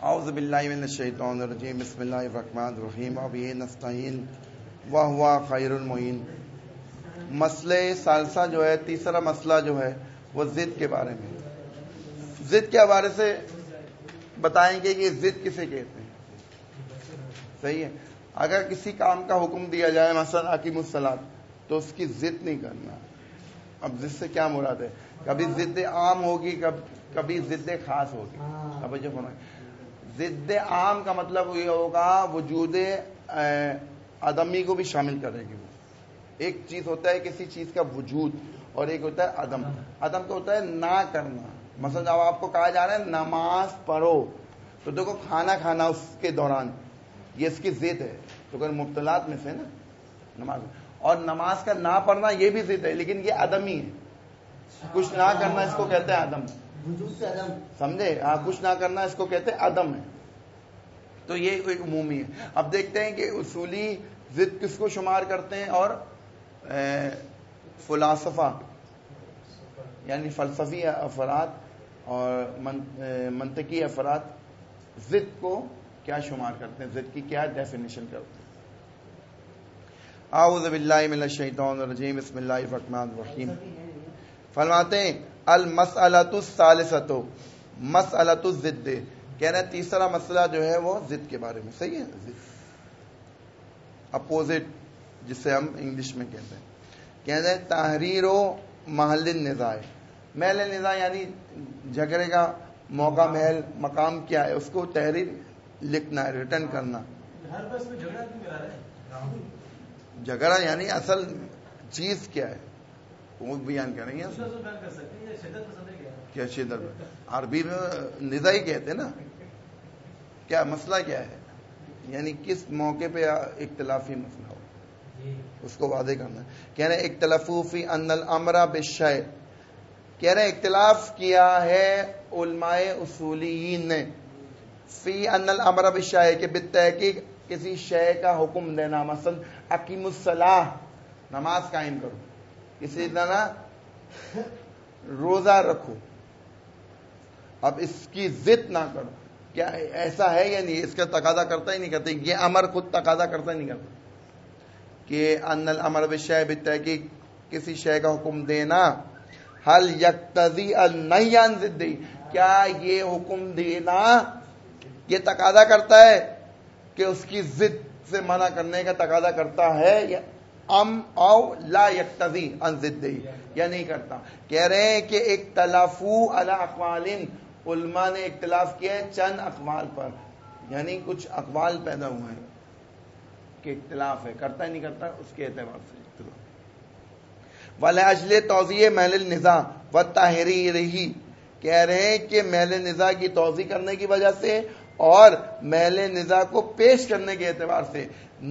اعوذ باللہ من الشیطان الرجیم بسم اللہ الرحمن الرحیم وبہ نستعین وہو خیر المعین۔ مسئلہ ثالثہ جو ہے، تیسرا مسئلہ جو ہے وہ ضد کے بارے میں۔ ضد کے حوالے سے بتائیں گے کہ ضد کسے کہتے ہیں۔ صحیح ہے، اگر کسی کام کا حکم دیا جائے مثلا اقیموا الصلاۃ تو اس کی ضد نہیں کرنا۔ اب ضد سے کیا مراد ہے؟ کبھی ضد عام ہوگی، کبھی ضد خاص ہوگی۔ توجہ فرمائیں، ضد عام کا مطلب یہ ہوگا وجود عدمی کو بھی شامل کرے گی۔ وہ ایک چیز ہوتا ہے کسی چیز کا وجود اور ایک ہوتا ہے عدم۔ عدم کا ہوتا ہے نہ کرنا۔ مثلا جب آپ کو کہا جا رہا ہے نماز پڑھو تو دیکھو کھانا کھانا اس کے دوران یہ اس کی ضد ہے، تو اگر مبتلات میں سے نا نماز، اور نماز کا نہ پڑھنا یہ بھی ضد ہے لیکن یہ عدمی ہے۔ کچھ نہ کرنا اس کو کہتے ہیں عدم، سمجھے؟ ہاں، کچھ نہ کرنا اس کو کہتے ہیں عدم ہے۔ تو یہ کوئی عمومی ہے۔ اب دیکھتے ہیں کہ اصولی ضد کس کو شمار کرتے ہیں، اور فلاسفہ یعنی فلسفی افراد اور منطقی افراد ضد کو کیا شمار کرتے ہیں، ضد کی کیا ڈیفینیشن کرتے ہیں۔ اعوذ باللہ من الشیطان الرجیم بسم اللہ الرحمن الرحیم۔ فرماتے ہیں المسئلۃ الثالثۃ مسئلۃ الضد، کہہ رہے ہیں تیسرا مسئلہ جو ہے وہ ضد کے بارے میں۔ صحیح ہے، ضد اپوزٹ جسے ہم انگلش میں کہتے ہیں۔ کہتے ہیں تحریر و محل النزاع، محل نزاع یعنی جھگڑے کا موقع، محل مقام کیا ہے، اس کو تحریر لکھنا ہے، ریٹرن کرنا۔ ہر بس میں جھگڑا کیوں کرا رہے ہیں؟ جھگڑا یعنی اصل چیز کیا ہے وہ بیان کریں گے۔ کیا شدت عربی میں نزاع ہی کہتے ہیں نا، کیا مسئلہ کیا ہے، یعنی کس موقع پہ اختلافی مسئلہ ہو اس کو واضح کرنا ہے۔ کہہ رہے اختلافو فی ان الامر بالشیء، کہہ رہے اختلاف کیا ہے علماء اصولیین نے فی ان الامر بالشیء کہ بالتحقیق کسی شے کا حکم دینا، مثلا اقیموا الصلاۃ نماز قائم کرو، کسی طرح روزہ رکھو، اب اس کی ضد نہ کرو، کیا ایسا ہے یا نہیں، اس کا تقاضا کرتا ہی نہیں کرتا، یہ امر خود تقاضا کرتا ہی نہیں کرتا کہ ان الامر بالشیء بالتحقیق کسی شے کا حکم دینا، هل یقتضی النہی عن ضدہ، کیا یہ حکم دینا یہ تقاضا کرتا ہے کہ اس کی ضد سے منع کرنے کا تقاضا کرتا ہے، یا او لا یقتضی عن ضدہ، یا نہیں کرتا۔ کہہ رہے ہیں کہ اختلافو علی اقوال، علماء نے اختلاف کیا ہے چند اقوال پر، یعنی کچھ اقوال پیدا ہوئے ہیں کہ اختلاف ہے، کرتا ہی نہیں کرتا، اس کے اعتبار سے اختلاف۔ وَلَأَجْلِ تَوْضِیحِ مَحْلِ النِّزَاعِ وَتَحْرِیرِهِ، کہہ رہے ہیں کہ محل نزاع کی توضیح کرنے کی وجہ سے اور محل نزاع کو پیش کرنے کے اعتبار سے،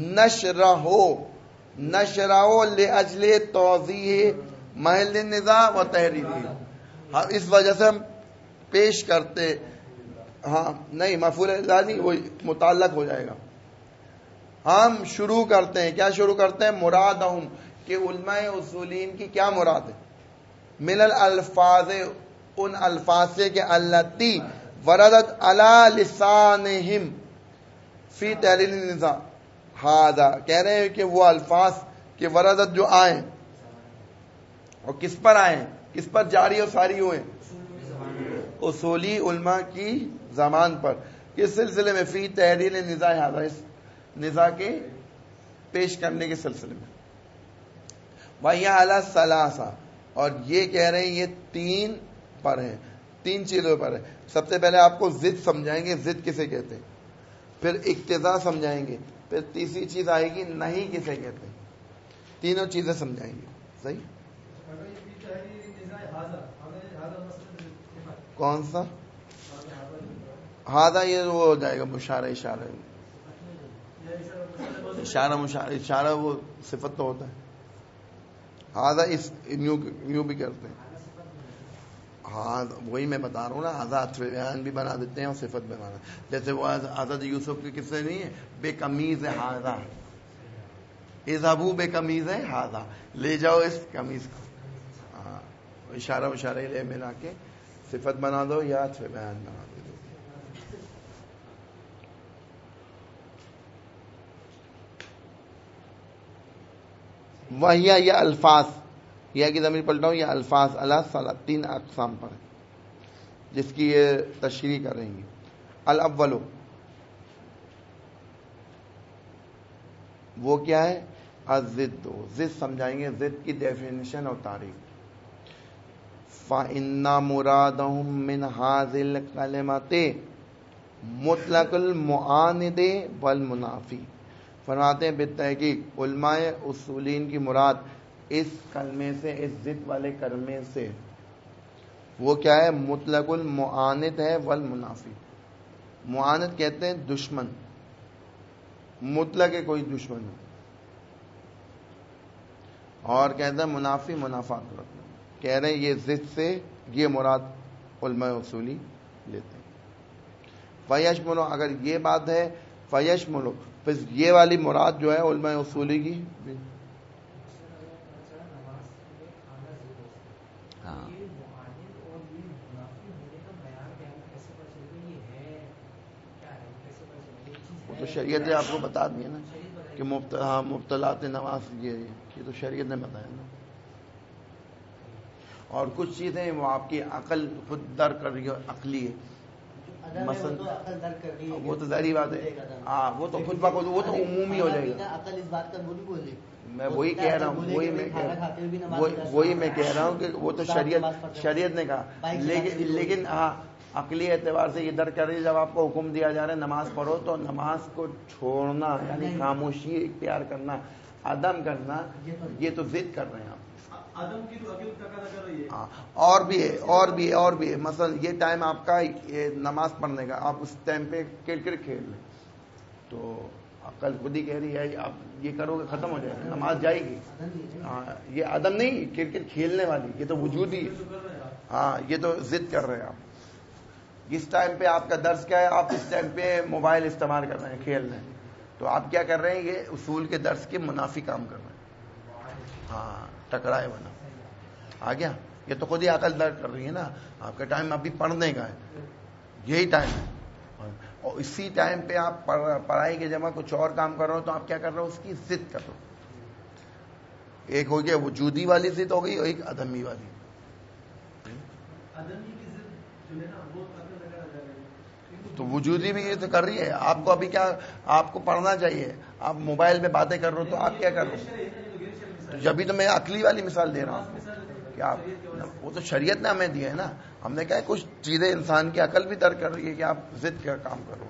نشرہ لِأَجْلِ تَوْضِیحِ محل النزاع وَتَحْرِیرِهِ، اس وجہ سے ہم پیش کرتے، ہاں نہیں مفعول ذاتی وہ متعلق ہو جائے گا، ہم شروع کرتے ہیں، کیا شروع کرتے ہیں، مرادہم، کہ علماء اصولین کی کیا مراد ہے، من الالفاظ، ان الفاظ سے کہ التی وردت علی لسانہم فی تحلیل النزاع ھذا، کہہ رہے ہیں کہ وہ الفاظ کہ وردت جو آئیں، اور کس پر آئیں، کس پر جاری و ساری ہوئے، اصولی علماء کی زبان پر، کس سلسلے میں، فی تحلیل النزاع ھذا، اس نزاع کے پیش کرنے کے سلسلے میں۔ وَهِيَ عَلَى الثَّلَاثَةِ، اور یہ کہہ رہے ہیں یہ تین پر ہیں، تین چیزوں پر ہے۔ سب سے پہلے آپ کو ضد سمجھائیں گے، ضد کسے کہتے ہیں، پھر اقتضاء سمجھائیں گے، پھر تیسری چیز آئے گی نہیں کسے کہتے ہیں، تینوں چیزیں سمجھائیں گے۔ صحیح، کون سا ہاذا، یہ وہ ہو جائے گا مشارہ، اشارہ، اشارہ مشارہ، اشارہ وہ صفت تو ہوتا ہے، ہاذا اس یوں بھی کرتے ہیں، ہاں وہی میں بتا رہا ہوں نا، آزاد بیان بھی بنا دیتے ہیں اور صفت بنانا، جیسے وہ حضرت یوسف کے قصے نہیں ہے، بے قمیض ہاذا، اذهبوا بے قمیض ہاذا، لے جاؤ اس قمیض کو، ہاں اشارہ اشارہ لے ملا کے صفت بنا دو یا عطف بیان بنا دو۔ وہیا یہ الفاظ، یہ کی ضمیر پلٹاؤں، یہ الفاظ اللہ 3 اقسام پر ہے جس کی یہ تشریح کریں گے. الاولو وہ کیا ہے؟ الضد، ضد سمجھائیں گے، ضد کی ڈیفینیشن اور تعریف. فَإِنَّ مُرَادَهُم مِّنْ هَذِهِ الْكَلِمَةِ مُطْلَقُ الْمُعَانِدِ وَالْمُنَافِي. فرماتے ہیں بالتحقیق علماء اصولین کی مراد اس کلمے سے، اس ضد والے کلمے سے وہ کیا ہے؟ مطلق المعاند ہے، والمنافی. معاند کہتے ہیں دشمن، مطلق ہے کوئی دشمن ہو، اور کہتے ہیں منافی منافات رکھنا. کہہ رہے ہیں یہ ضد سے یہ مراد علماء اصولی لیتے ہیں. فیشملو، اگر یہ بات ہے فیشملو، پھر یہ والی مراد جو ہے علماء اصولی کی. ہاں وہ تو شریعت نے آپ کو بتا دیا نا کہ مبتلات نماز یہ تو شریعت نے بتایا نا. اور کچھ چیزیں وہ آپ کی عقل خود در کر رہی ہے، عقلی ہے، مثلا وہ تو ظاہری بات ہے. ہاں وہ تو خود بخود وہ تو عمومی ہو جائے گا. عقل اس بات کا بولی میں وہی کہہ رہا ہوں، وہی میں کہہ رہا ہوں کہ وہ تو شریعت نے کہا، لیکن ہاں عقلی اعتبار سے یہ در کر رہی ہے. جب آپ کو حکم دیا جا رہا ہے نماز پڑھو تو نماز کو چھوڑنا یعنی خاموشی اختیار کرنا، عدم کرنا، یہ تو ضد کر رہے ہیں آپ. اور بھی ہے مثلا یہ ٹائم آپ کا نماز پڑھنے کا، آپ اس ٹائم پہ کرکٹ کھیل لیں تو عقل خود ہی کہہ رہی ہے آپ یہ کرو گے ختم ہو جائے گا، نماز جائے گی. ہاں یہ عدم نہیں، کرکٹ کھیلنے والی یہ تو وجود ہی ہے. ہاں یہ تو ضد کر رہے ہیں آپ. اس ٹائم پہ آپ کا درس کیا ہے؟ آپ اس ٹائم پہ موبائل استعمال کر رہے ہیں، کھیل رہے ہیں، تو آپ کیا کر رہے ہیں؟ یہ اصول کے درس کے منافی کام کر رہے ہیں. ہاں ٹکرائے بنا آ گیا. یہ تو خود ہی عقل درد کر رہی ہے نا آپ کا ٹائم ابھی پڑھنے کا ہے، یہی ٹائم ہے، اور اسی ٹائم پہ آپ پڑھائی کے جمع کچھ اور کام کر رہے ہو تو آپ کیا کر رہے ہو؟ اس کی ضد کر رہے ہو. ایک ہو گیا وجودی والی ضد ہو گئی اور ایک عدمی والی. تو وجودی بھی یہ تو کر رہی ہے. آپ کو ابھی کیا، آپ کو پڑھنا چاہیے، آپ موبائل پہ باتیں کر رہے ہو تو آپ کیا کر رہے ہو؟ تو جبھی تو میں عقلی والی مثال دے رہا ہوں کہ آپ، وہ تو شریعت نے ہمیں دی ہے نا. ہم نے کہا ہے کچھ چیزیں انسان کی عقل بھی در کر رہی ہے کہ آپ ضد کا کام کرو،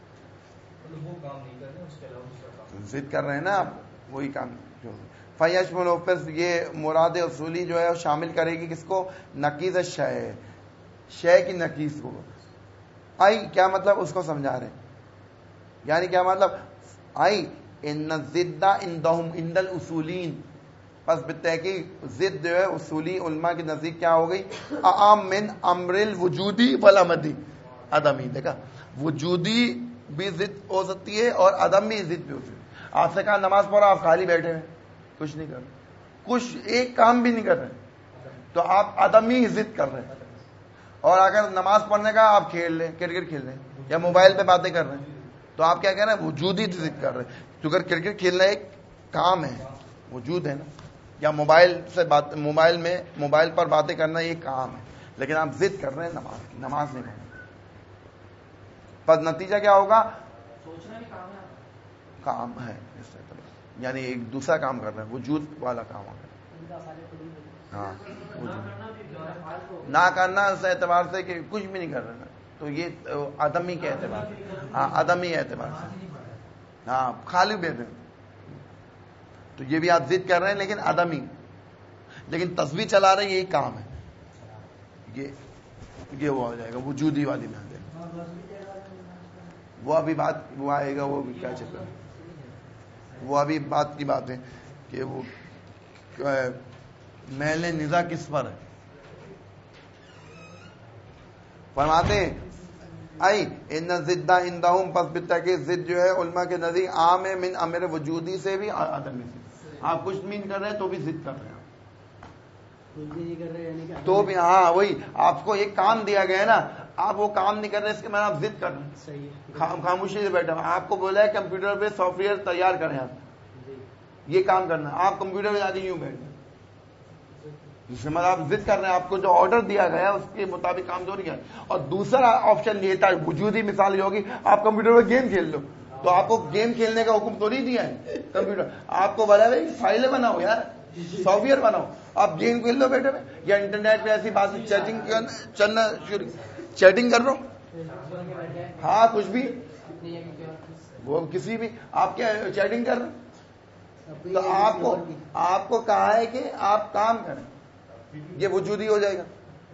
ضد کر رہے ہیں نا آپ، وہی کام جو فیش ملوپس. یہ مراد اصولی جو ہے وہ شامل کرے گی کس کو؟ نقیض شے کی نقیض کو. آئی کیا مطلب اس کو سمجھا رہے ہیں، یعنی کیا مطلب؟ آئی ان الضد عندهم عند الاصولین، پس بالتحقیق ضد جو ہے اصولی علماء کے نزدیک کیا ہو گئی؟ اعم من امر الوجودی والعدمی. عدمی دیکھا، وجودی بھی ضد ہو سکتی ہے اور عدمی ضد بھی ہو سکتی ہے. آپ سے کہا نماز پڑھو، آپ خالی بیٹھے ہیں کچھ نہیں کر رہے، کچھ ایک کام بھی نہیں کر رہے، تو آپ عدمی ضد کر رہے ہیں. اور اگر نماز پڑھنے کا آپ کھیل لیں، کرکٹ کھیل رہے ہیں یا موبائل پہ باتیں کر رہے ہیں تو آپ کیا کہہ رہے ہیں؟ وجودی ضد کر رہے ہیں. کیونکہ کرکٹ کھیلنا ایک کام ہے، وجود ہے نا، یا موبائل پر باتیں کرنا یہ کام ہے، لیکن آپ ضد کر رہے ہیں نماز نہیں پڑھنا. پس نتیجہ کیا ہوگا؟ کام ہے اس طرح، یعنی ایک دوسرا کام کر رہے ہیں، وجود والا کام ہو گیا. ہاں نہ کرنا اس اعتبار سے کہ کچھ بھی نہیں کر رہے نا، تو یہ عدمی کے اعتبار سے، ہاں عدمی اعتبار سے، ہاں خالی بیٹھے تو یہ بھی آپ ضد کر رہے ہیں لیکن عدمی. لیکن تسبیح چلا رہے ہیں یہی کام ہے، یہ وہ ہو جائے گا وجودی والی میں. وہ ابھی بات وہ آئے گا، وہ کیا چکر ہے، وہ ابھی بات کی بات ہے کہ وہ محل نزا کس پر ہے. فرماتے ہیں آئی ان ضد عندهم، پس بالتحقیق ضد جو ہے علماء کے نزدیک عام ہے من امر وجودی سے بھی عدمی سے. آپ کچھ مین کر رہے ہیں تو بھی ضد کر رہے ہیں تو بھی. ہاں وہی آپ کو ایک کام دیا گیا ہے نا، آپ وہ کام نہیں کر رہے، اس کے میں آپ ضد کر رہے ہیں، خاموشی سے بیٹھا. آپ کو بولا ہے کمپیوٹر پہ سافٹ ویئر تیار کریں آپ، یہ کام کرنا ہے. آپ کمپیوٹر میں آ کے یوں بیٹھ جائیں, جس میں آپ ضد کر رہے ہیں, آپ کو جو آرڈر دیا گیا ہے اس کے مطابق کام تو نہیں ہے. اور دوسرا آپشن یہ تھا, وجودی مثال یہ ہوگی, آپ کمپیوٹر میں گیم کھیل لو, تو آپ کو گیم کھیلنے کا حکم تو نہیں دیا ہے کمپیوٹر, آپ کو بولا بھائی فائلیں بناؤ یار, سافٹ ویئر بناؤ, آپ گیم کھیل لو بیٹھے میں, یا انٹرنیٹ پہ ایسی بات چیٹنگ چلنا شروع, چیٹنگ کر رہا ہوں, ہاں کچھ بھی, وہ کسی بھی آپ کیا چیٹنگ کر رہے ہیں, تو آپ کو کہا ہے کہ آپ کام کریں, یہ وجودی ہو جائے گا.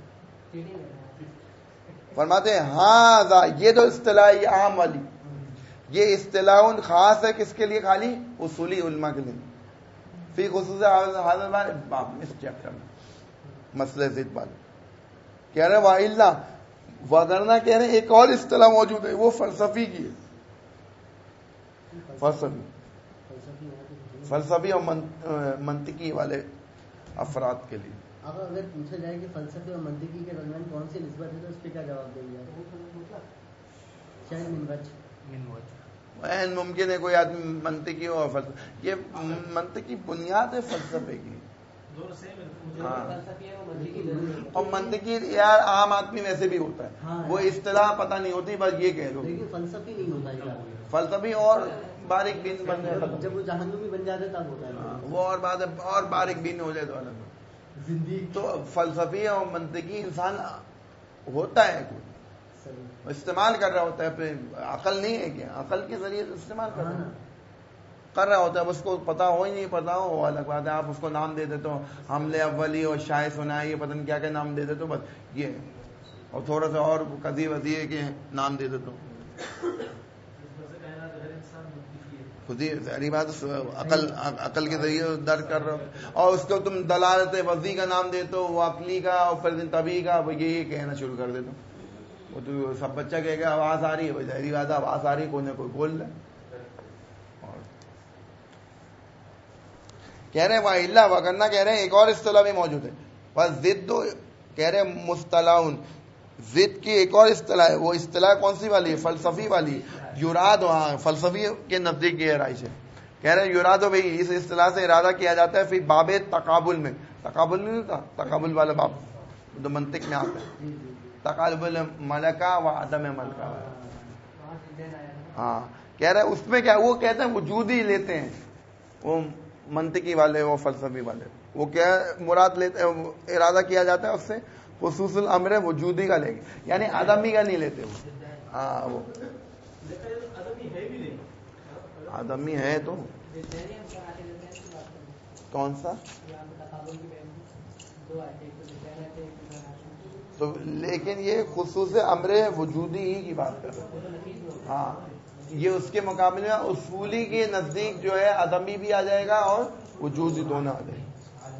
فرماتے ہیں ہاں یہ تو اصطلاح یہ عام والی, یہ اصطلاح خاص ہے کس کے لیے, خالی اصولی علماء کے لیے, فی خصوص اس چیپٹر میں مسئلہ ضد والے کہہ رہے ہیں والا وگرنا کہہ رہے ہیں ایک اور اصطلاح موجود ہے, وہ فلسفی کی ہے, فلسفی اور منطقی والے افراد کے لیے. اگر پوچھا جائے کہ فلسفی اور منطقی کے درمیان کون سی نسبت ہے تو اس پہ کیا جواب دیں گے؟ شاید ممکن ہے کوئی آدمی منطقی ہو اور فلسفی, یہ منطقی بنیاد ہے فلسفے کی. ہاں, اور منطقی یار عام آدمی ویسے بھی ہوتا ہے, وہ اصطلاح پتہ نہیں ہوتی, بس یہ کہہ دو فلسفی نہیں ہوتا, فلسفی اور باریک بین بن جائے, جب وہ جہنمی بن جاتے تب ہوتا ہے, وہ اور بات ہے, اور باریک بین ہو جائے تو الگ. تو فلسفی اور منطقی انسان ہوتا ہے, کوئی استعمال کر رہا ہوتا ہے, پھر عقل نہیں ہے کیا, عقل کے ذریعے استعمال کر رہا ہوتا ہے, اس کو پتا ہو ہی نہیں پتا ہو, وہ الگ بات ہے. آپ اس کو نام دے دیتے ہو, حملے اولی اور شائع سنا ہے, یہ پتہ نہیں کیا کیا نام دے دیتے ہو, بس یہ, اور تھوڑا سا اور قدی وزی کے نام دے دیتے ہو. خود ہی ظاہری بات عقل کے ذریعے درک کر رہے ہو, اور اس کو تم دلالت وضعی کا نام دیتے ہو, وہ عقلی کا, اور پھر طبی کا, وہ یہ کہنا شروع کر دیتے ہو. وہ تو سب بچہ کہے گا آواز آ رہی ہے, ظاہری بات ہے آواز آ رہی ہے, کوئی نہ کوئی بول رہا ہے. کہہ رہے ہیں والا وگرنا کہہ رہے ہیں ایک اور اصطلاح بھی موجود ہے, بس ضد کہہ رہے ہیں مصطلح, ضد کی ایک اور اصطلاح ہے, وہ اصطلاح کون سی والی ہے, فلسفی والی. یراد, ہاں فلسفی کے نزدیک یہ رائج ہے. کہہ رہے ہیں یراد بھائی اس اصطلاح سے ارادہ کیا جاتا ہے فی باب تقابل میں, تقابل نہیں ہوتا, تقابل والا باب تو منطق میں آتا ہے, تقابل ملکہ و عدم ملکہ. ہاں کہہ رہے ہیں اس میں کیا, وہ کہتے ہیں وجود ہی لیتے ہیں, وہ منطقی والے, وہ فلسفی والے, وہ کیا مراد لیتے ہیں, ارادہ کیا جاتا ہے اس سے خصوص الامر وجودی کا لے گے, یعنی آدمی کا نہیں لیتے وہ. ہاں وہ آدمی ہے تو کون سا تو, لیکن یہ خصوص امر وجودی ہی کی بات کر رہے ہیں. ہاں یہ اس کے مقابلے میں اصولی کے نزدیک جو ہے آدمی بھی آ جائے گا اور وجودی دونوں آ جائے گا.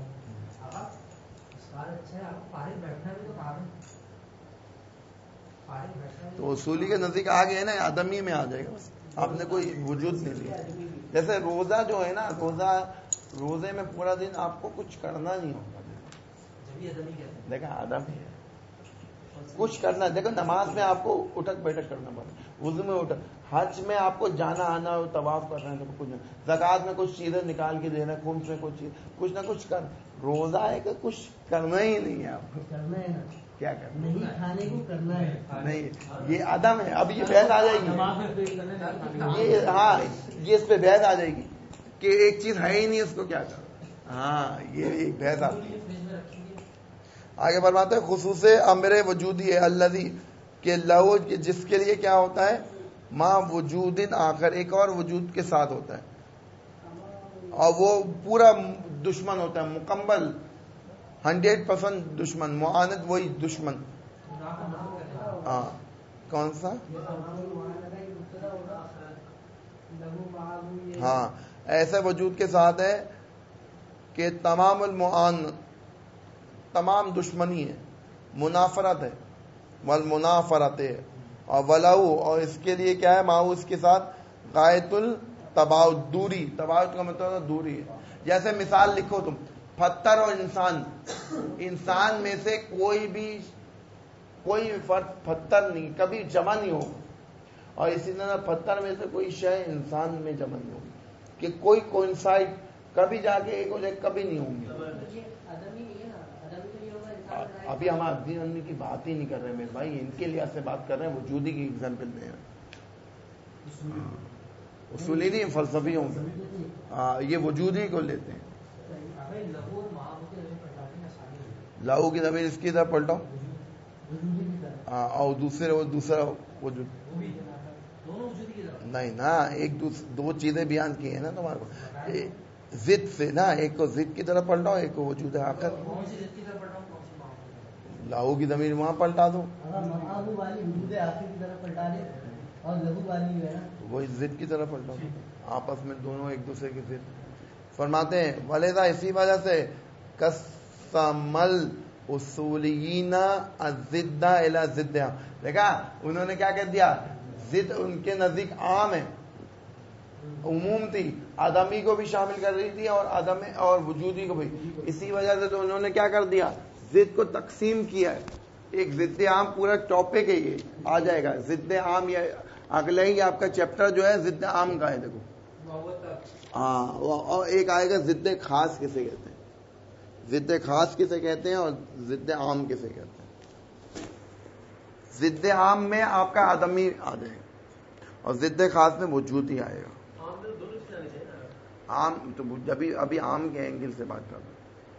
تو اصولی کے نزدیک آ گئے نا, آدمی میں آ جائے گا, بس آپ نے کوئی وجود نہیں لیا. جیسے روزہ جو ہے نا, روزے میں پورا دن آپ کو کچھ کرنا نہیں ہوگا, دیکھا آدمی ہے کچھ کرنا. دیکھو نماز میں آپ کو اٹھک بیٹھک کرنا پڑتا, وضو میں اٹھک, حج میں آپ کو جانا آنا, طواف کرنا ہے, کچھ زکات میں کچھ چیزیں نکال کے دینا, خمس میں کچھ چیز, کچھ نہ کچھ کر. روزہ ہے کہ کچھ کرنا ہی نہیں ہے آپ کو, کرنا ہے, کیا کرنا نہیں کھانے کو کرنا ہے, نہیں, یہ عدم ہے. اب یہ بحث آ جائے گی, یہ ہاں یہ اس پہ بحث آ جائے گی کہ ایک چیز ہے ہی نہیں, اس کو کیا کرنا. ہاں یہ ایک بحث آتی ہے. آگے فرماتے ہیں خصوص امر وجودی ہے الذی کہ لہو, جس کے لیے کیا ہوتا ہے, ما وجود آخر, ایک اور وجود کے ساتھ ہوتا ہے, اور وہ پورا دشمن ہوتا ہے, مکمل 100% دشمن, معاند وہی دشمن. ہاں کون سا, ہاں ایسے وجود کے ساتھ ہے کہ تمام المعان, تمام دشمنی ہے, منافرت ہے, والمنافرت ہے, اور ولاؤ, اور اس کے لیے کیا ہے, ماؤ اس کے ساتھ غایت التباعد, دوری. تباعد کا مطلب دوری ہے. جیسے مثال لکھو تم, پتھر اور انسان میں سے کوئی فرد پتھر نہیں کبھی جمع نہیں ہوگا, اور اسی طرح پتھر میں سے کوئی شے انسان میں جمع نہیں ہوگی, کہ کوئی کوئنسائڈ کبھی جا کے ایک ہو جائے, کبھی نہیں ہوں گے. ابھی ہم آدمی کی بات ہی نہیں کر رہے میرے بھائی, ان کے لحاظ سے بات کر رہے ہیں, وجودی کی ایگزامپل دے رہے ہیں. اصولی نہیں, فلسفی ہوں گے, یہ وجودی کو لیتے ہیں. لاہو کی ضمیر اس کی طرف پلٹاؤ, اور دوسرا وجود نہیں نا, ایک دو چیزیں بیان کی ہیں نا تمہارے کو, ضد سے نا, ایک کو ضد کی طرف پلٹاؤ, ایک کو وجود آخر. لاہو کی ضمیر وہاں پلٹا دو, وہی ضد کی طرف پلٹا دو, آپس میں دونوں ایک دوسرے کی ضد. فرماتے ہیں ولیذا, اسی وجہ سے قسمل اصولیین الضد الی ضدها. دیکھا انہوں نے کیا کہہ دیا, ضد ان کے نزدیک عام ہے, عموم تھی, آدمی کو بھی شامل کر رہی تھی اور آدم اور وجودی کو بھی. اسی وجہ سے تو انہوں نے کیا کر دیا, ضد کو تقسیم کیا ہے. ایک ضد عام پورا ٹاپک ہے, یہ آ جائے گا ضد عام. یہ اگلا ہی آپ کا چیپٹر جو ہے ضد عام کا ہے, دیکھو. ہاں, اور ایک آئے گا ضد خاص کسے کہتے ہیں, ضد خاص کسے کہتے ہیں اور ضد عام کسے کہتے ہیں. ضد عام میں آپ کا آدمی آ جائے گا اور ضد خاص میں وجود ہی آئے گا. عام تو ابھی عام کے اینگل سے بات کر رہا ہوں.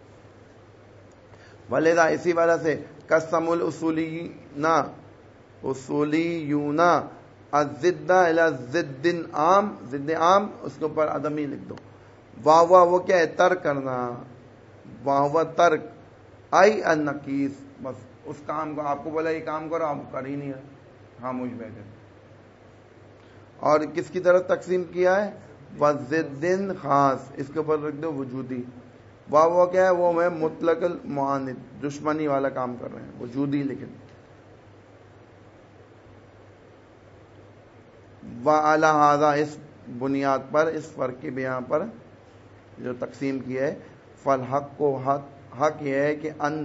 ولیذا, اسی وجہ سے قسم الاصولیین الضد الی ضد عام, ضد عام اس کے اوپر آدمی لکھ دو. واہ وہ کیا ہے, ترک کرنا. واہ ترک ای النقیص, بس اس کام کو آپ کو بولا یہ کام کرو, آپ کر ہی نہیں رہے, خاموش بیٹھے. اور کس کی طرف تقسیم کیا ہے, وضد خاص, اس کے اوپر رکھ دو وجودی. وہ کیا ہے, وہ میں مطلق المعاند, دشمنی والا کام کر رہے ہیں, وجودی. لیکن وعلی ھذا, اس بنیاد پر, اس فرق کے بیان پر جو تقسیم کیا ہے, فالحق کو حق یہ ہے کہ ان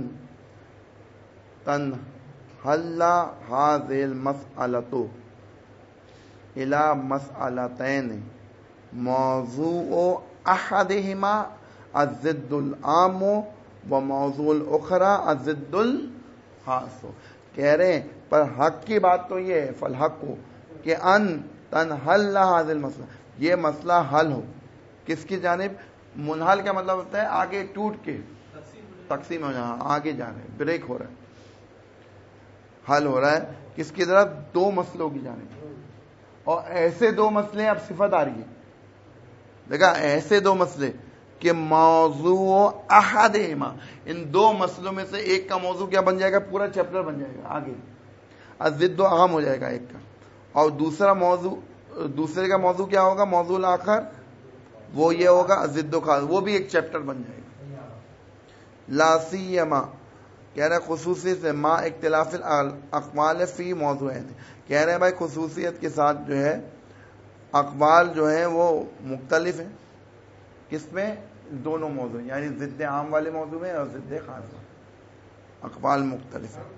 تنحل ھذہ المسألۃ الی مسألتین موضوع احدہما الضد العام و موضوع الاخری الضد الخاص. کہہ رہے ہیں پر حق کی بات تو یہ ہے, فالحق کو, کہ ان تنحل ھذہ المسئلہ, یہ مسئلہ حل ہو. کس کی جانب, منحل کا مطلب ہوتا ہے آگے ٹوٹ کے تقسیم ہو جانا, آگے جا رہے ہیں, بریک ہو رہا ہے, حل ہو رہا ہے. کس کی طرف, دو مسئلوں کی جانب. اور ایسے دو مسئلے, اب صفت آ رہی ہے, دیکھا, ایسے دو مسئلے کہ موضوع احدہما, ان دو مسئلوں میں سے ایک کا موضوع کیا بن جائے گا, پورا چیپٹر بن جائے گا آگے, الضد عام ہو جائے گا ایک کا, اور دوسرے کا موضوع کیا ہوگا, موضوع آخر, وہ یہ ہوگا الضد خاص, وہ بھی ایک چیپٹر بن جائے گا. لا سیما, کہہ رہے خصوصی سے, ما اختلاف الاقوال فی موضوعین, کہہ رہے ہیں بھائی خصوصیت کے ساتھ جو ہے اقوال جو ہیں وہ مختلف ہیں. کس میں, دونوں موضوع, یعنی ضد عام والے موضوع میں اور ضد خاص میں اقوال مختلف ہیں.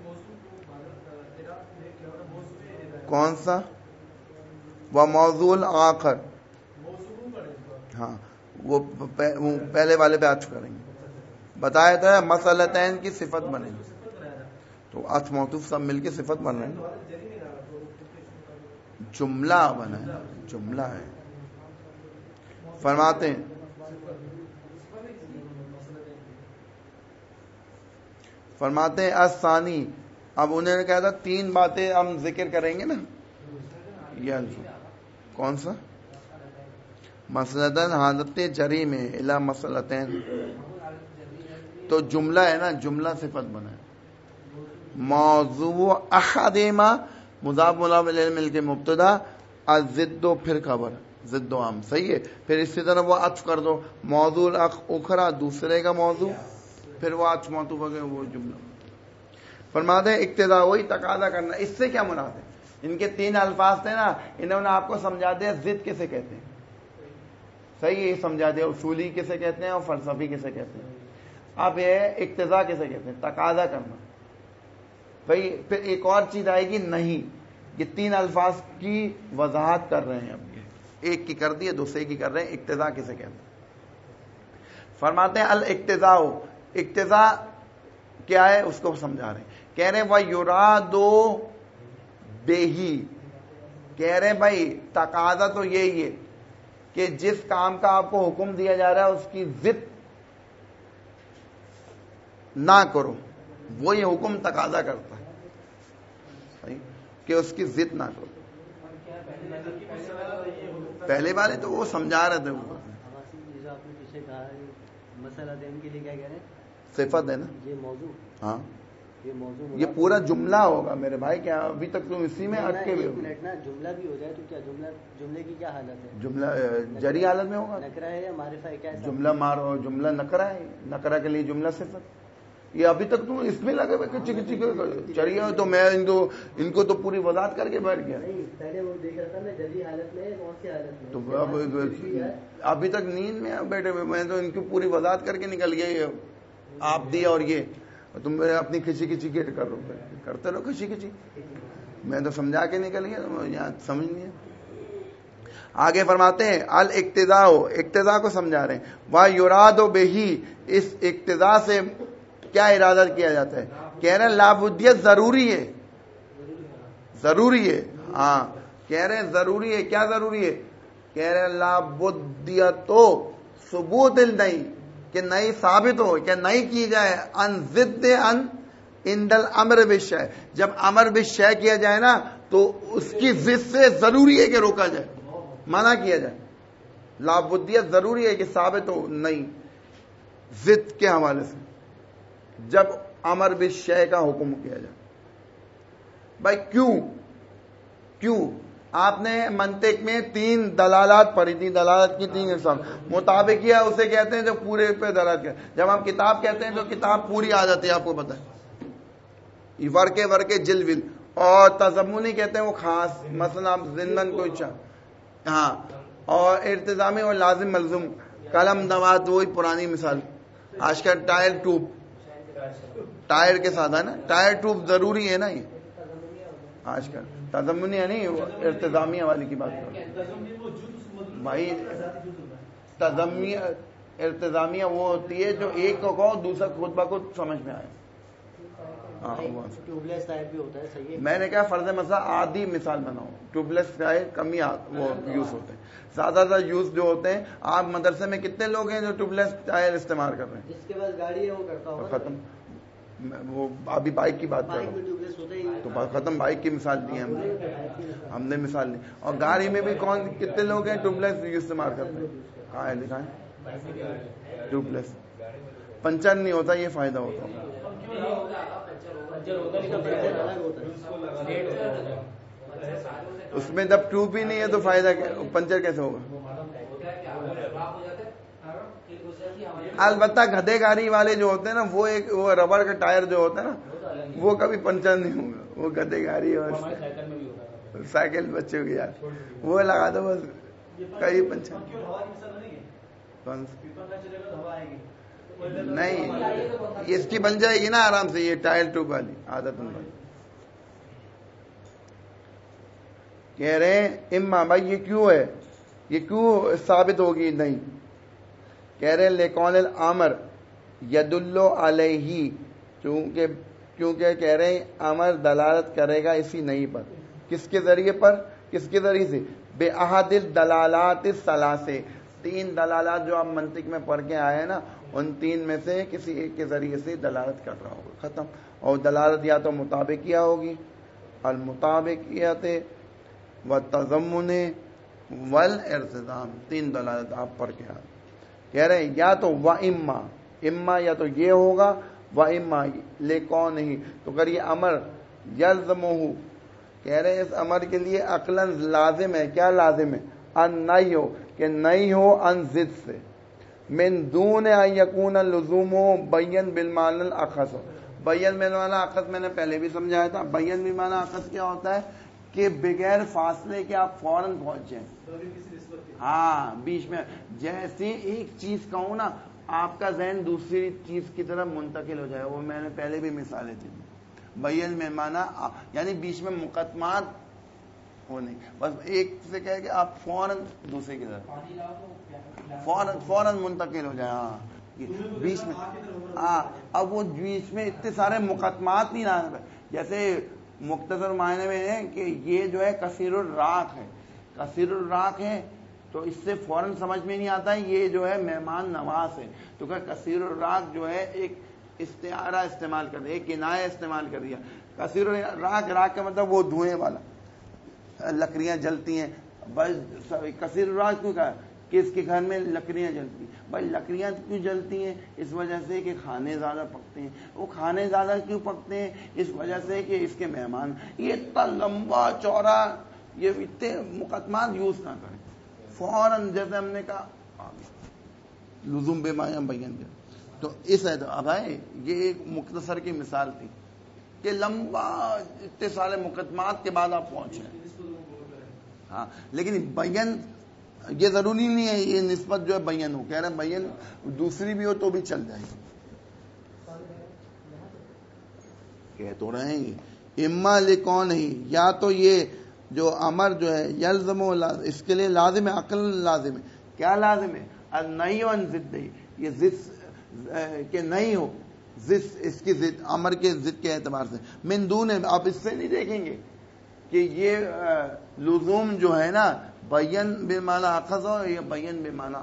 کون سا, وہ موضوع آخر, ہاں وہ پہلے والے پہ آج کریں گے. بتایا تھا مسئلتین کی صفت بنے گی, تو عطف معطوف سب مل کے صفت بن رہے ہیں, جملہ بنا ہے, جملہ ہے. فرماتے ہیں الثانی, اب انہوں نے کہا تھا تین باتیں ہم ذکر کریں گے نا, یہ کون سا, مسئلتین حالت جری میں الا مسئلتین, تو جملہ ہے نا, جملہ صفت بنا ہے. موضوع احدہما مضاف مضاف الیہ مل کے مبتدا, الضد پھر خبر, ضد و عام, صحیح ہے. پھر اسی طرح وہ عطف کر دو, موضوع اخرى دوسرے کا موضوع, پھر وہ عطف معطوف ہو گیا, وہ جملہ. فرماتے ہیں اقتضا, وہی تقاضا کرنا. اس سے کیا مراد ہے, ان کے تین الفاظ تھے نا, انہوں نے آپ کو سمجھا دیا ضد کسے کہتے ہیں, صحیح ہے, سمجھا دیا اصولی کسے کہتے ہیں اور فلسفی کسے کہتے ہیں. اب یہ اقتضا کسے کہتے ہیں, تقاضا کرنا. بھائی پھر ایک اور چیز آئے گی, نہیں, یہ تین الفاظ کی وضاحت کر رہے ہیں. اب یہ ایک کی کر دی ہے, دوسرے کی کر رہے ہیں, اقتضا کسے کہتے ہیں. فرماتے ہیں الاقتضاء، اقتضاء کیا ہے اس کو سمجھا رہے ہیں، کہہ رہے ہیں وَيُرَادُ بِهِ، کہہ رہے ہیں بھائی تقاضا تو یہی ہے کہ جس کام کا آپ کو حکم دیا جا رہا ہے اس کی ضد نہ کرو، وہ یہ حکم تقاضا کرتا ہے صحیح کہ اس کی ضد نہ کرو. پہلے والے تو وہ سمجھا رہے تھے، وہ جو آپ نے پیچھے کہا مسئلہ دین کے لیے کیا کہہ رہے ہیں، صفت ہے نا. یہ موضوع، ہاں یہ موضوع یہ پورا جملہ ہوگا میرے بھائی. کیا ابھی تک تم اسی میں اٹکے ہوئے ہو؟ منٹ نا، جملہ بھی ہو جائے تو کیا جملے کی کیا حالت ہے؟ جملہ جری حالت میں ہوگا. نکرہ ہے یا معرفہ ہے؟ کیا جملہ مارو، جملہ نکرہ ہے، نکرہ کے لیے جملہ صفت. یہ ابھی تک تم اس میں لگے ہوئے کچھ چڑھیے ہو تو میں ان کو تو پوری وضاحت کر کے بیٹھ گیا. پہلے وہ دیکھ رہا تھا میں جری حالت میں کون سی حالت میں، تو ابھی تک نیند میں بیٹھے ہوئے، میں تو ان کی پوری وضاحت کر کے نکل گیا. یہ آپ دیا اور یہ تم اپنی کھچی کھچی گیٹ کر رہو، کرتے رہو کھچی کھچی. میں تو سمجھا کے نکل گیا، یہاں سمجھ نہیں ہے. آگے فرماتے ہیں الاقتضاء، اقتضاء کو سمجھا رہے ہیں. وَيُرَادُ بِهِ، اس اقتضاء سے کیا ارادہ کیا جاتا ہے؟ کہہ رہے ہیں لابدیت ضروری ہے، ضروری ہے. ہاں کہہ رہے ہیں ضروری ہے. کیا ضروری ہے؟ کہہ رہے ہیں لابدیت ثبوت النہی، کہ نہیں ثابت ہو، کہ نہیں کی جائے ان ضد ان عند الامر بالشیء، جب امر بالشیء کیا جائے نا تو اس کی ضد سے ضروری ہے کہ روکا جائے، منع کیا جائے. لابدیت ضروری ہے کہ ثابت ہو نہیں ضد کے حوالے سے جب امر بالشیء کا حکم کیا جائے. بھائی کیوں آپ نے منطق میں 3 دلالات پڑھی تھی، دلالت کی 3 اقسام. مطابقیہ اسے کہتے ہیں جو پورے پہ دلالت کرتے ہیں. جب ہم کتاب کہتے ہیں تو کتاب پوری آ جاتی ہے، آپ کو پتہ ہے، ورکے جل ول. اور تضمنی کہتے ہیں وہ خاص، مثلا آپ زندن کوئی ہاں. اور ارتزامی اور لازم ملزوم، قلم دوات، وہی پرانی مثال. آج کل ٹائر ٹوب، ٹائر کے ساتھ ہے نا، ٹائر ٹوب ضروری ہے نا. یہ آج کل تضمنیہ نہیں، ارتزامیہ والی کی بات کر بھائی. تضمنیہ ارتزامیہ وہ ہوتی ہے جو ایک کو کہو دوسرا خود بخود سمجھ میں آئے. ٹیوبلیس ٹائر بھی ہوتا ہے، صحیح ہے. میں نے کہا فرض مسئلہ آدھی مثال بناؤ. ٹیوبلیس ٹائر کم ہی وہ یوز ہوتے ہیں، زیادہ یوز جو ہوتے ہیں. آپ مدرسے میں کتنے لوگ ہیں جو ٹیوبلیس ٹائر استعمال کر رہے ہیں؟ جس کے پاس گاڑی ہے وہ کرتا ہوگا. ختم. وہ ابھی بائک کی بات کر رہا ہوں تو بات ختم. بائک کی مثال دی ہم نے مثال لی. اور گاڑی میں بھی کتنے لوگ ہیں ٹیوبلیس استعمال کرتے ہیں؟ کہاں ہے دکھائیں. ٹیوبلیس پنچر نہیں ہوتا، یہ فائدہ ہوتا ہے. اس میں جب ٹیوب ہی نہیں ہے تو فائدہ پنچر کیسے ہوگا؟ البتہ گدھے گاڑی والے جو ہوتے ہیں نا، وہ ربڑ کا ٹائر جو ہوتا ہے نا وہ کبھی پنچر نہیں ہوگا. وہ گدھے گاڑی اور سائیکل بچے ہوگی یار، وہ لگا دو بس کئی پنچر. نہیں اس کی بن جائے گی نا آرام سے، یہ ٹائر ٹیوب والی عادت میں. کہہ رہے ہیں اما بھائی یہ کیوں ہے، یہ کیوں ثابت ہوگی؟ نہیں، کہہ رہے ہیں لکون الامر یدل علیہ، کیونکہ کہہ رہے ہیں امر دلالت کرے گا اسی نہیں پر. کس کے ذریعے پر؟ کس کے ذریعے سے؟ بے احد الدلالات الثلاثے، 3 دلالات جو آپ منطق میں پڑھ کے آئے ہیں نا، ان 3 میں سے کسی ایک کے ذریعے سے دلالت کر رہا ہوگا. ختم. اور دلالت یا تو مطابقیہ ہوگی، المطابقیت والتضمن والارتزام، 3 دلالت آپ پڑھ کے آئے. کہہ رہے ہیں یا تو و اما یا تو یہ ہوگا، و اما لکون ہی، تو اگر یہ امر یلزمہ، کہہ رہے ہیں اس امر کے لیے عقلاً لازم ہے. کیا لازم ہے؟ ان نہیں ہو، کہ نہیں ہو ان ضد سے، من دون ان یکون اللزوم بین بالمعنی الاخص. بین بالمعنی اخص میں نے پہلے بھی سمجھایا تھا. بین بالمعنی اخص کیا ہوتا ہے؟ کہ بغیر فاصلے کے آپ فوراً پہنچ جائیں. ہاں بیچ میں جیسے ایک چیز کہوں نا، آپ کا ذہن دوسری چیز کی طرف منتقل ہو جائے. وہ میں نے پہلے بھی مثالیں دی. بیان میں معنی یعنی بیچ میں مقدمات وہ نہیں، بس ایک سے کہے کہ آپ فوراً دوسرے کی طرف فوراً منتقل ہو جائے. ہاں بیچ میں اب وہ بیچ میں اتنے سارے مقدمات نہیں لانا. جیسے مختصر معنی میں ہے کہ یہ جو ہے کثیر الراق ہے. کثیر الراق ہے تو اس سے فوراً سمجھ میں نہیں آتا ہے یہ جو ہے مہمان نواز ہے. تو کہ کثیر الراق جو ہے ایک استعارہ استعمال کر دیا, ایک کنایہ استعمال کر دیا. کثیر الراق, راق کا مطلب وہ دھوئیں والا, لکڑیاں جلتی ہیں. بس کثیر الراق کیوں کہا کہ اس کے گھر میں لکڑیاں جلتی ہیں. بھائی لکڑیاں کیوں جلتی ہیں؟ اس وجہ سے کہ کھانے زیادہ پکتے ہیں. وہ کھانے زیادہ کیوں پکتے ہیں؟ اس وجہ سے کہ اس کے مہمان. یہ اتنا لمبا چوڑا یہ اتنے مقدمات یوز نہ کریں, فوراً جیسے ہم نے کہا لزوم بے معنی بیان کیا. تو اس اب ہے یہ ایک مختصر کی مثال تھی کہ لمبا اتنے سارے مقدمات کے بعد آپ پہنچے. ہاں لیکن بیان یہ ضروری نہیں ہے یہ نسبت جو ہے بیان ہو. کہہ رہے ہیں بیان دوسری بھی ہو تو بھی چل جائے گی. کہہ تو رہے ہیں اما لکون ہی, یا تو یہ جو امر جو ہے یلزم و اس کے لیے لازم ہے, عقل لازم ہے. کیا لازم ہے؟ نہیں ہو ضد, یہ ضد کہ نہیں ہو ضد, اس کی ضد امر کے ضد کے اعتبار سے. من دون ہے, آپ اس سے نہیں دیکھیں گے کہ یہ لزوم جو ہے نا بیان بے معنی اخذ ہو یا بیان بے معنی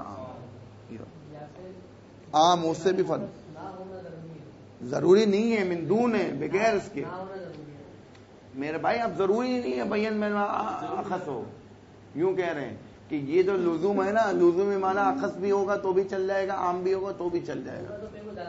عام, اس سے بھی فرق ضروری نہیں ہے. من دون ہے بغیر اس کے. میرے بھائی اب ضروری نہیں ہے بیان بے معنی اخذ ہو. یوں کہہ رہے ہیں کہ یہ جو لزوم ہے نا لزوم بے معنی اخذ بھی ہوگا تو بھی چل جائے گا, عام بھی ہوگا تو بھی چل جائے گا.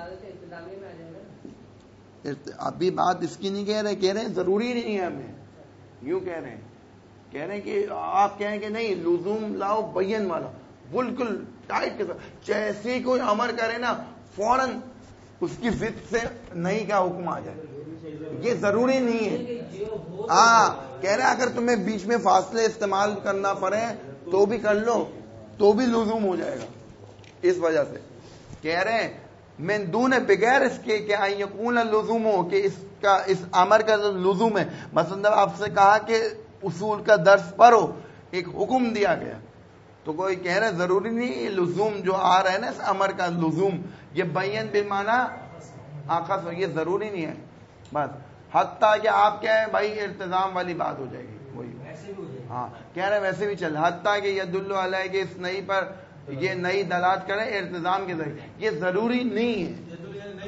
ابھی بات اس کی نہیں کہہ رہے ہیں ضروری نہیں ہے ہمیں. یوں کہہ رہے ہیں کہ آپ کہیں کہ نہیں لزوم لاؤ بیان والا بالکل ٹائٹ کے ساتھ. جیسے کوئی امر کرے نا فوراً اس کی ضد سے نہیں کا حکم آ جائے. یہ ضروری نہیں ہے. کہہ رہے ہیں اگر تمہیں بیچ میں فاصلے استعمال کرنا پڑے تو بھی کر لو تو بھی لزوم ہو جائے گا. اس وجہ سے کہہ رہے ہیں من دون بغیر اس کے کہ یکون لزوم ہو کہ اس کا اس امر کا لزوم ہے. مثلا آپ سے کہا کہ اصول کا درس پڑھو, ایک حکم دیا گیا تو کوئی کہہ رہا ہے ضروری نہیں یہ لزوم جو آ رہا ہے نا اس امر کا لزوم یہ بیان بے معنی آخذ, یہ ضروری نہیں ہے. بس حتیٰ کہ آپ کیا ہے بھائی التزام والی بات ہو جائے گی. وہی ہاں کہہ رہے ویسے بھی چل. حتیٰ کہ ید علیہ کہ اس نئی پر یہ نئی دلالت کرے التزام کے ذریعے. یہ ضروری نہیں ہے.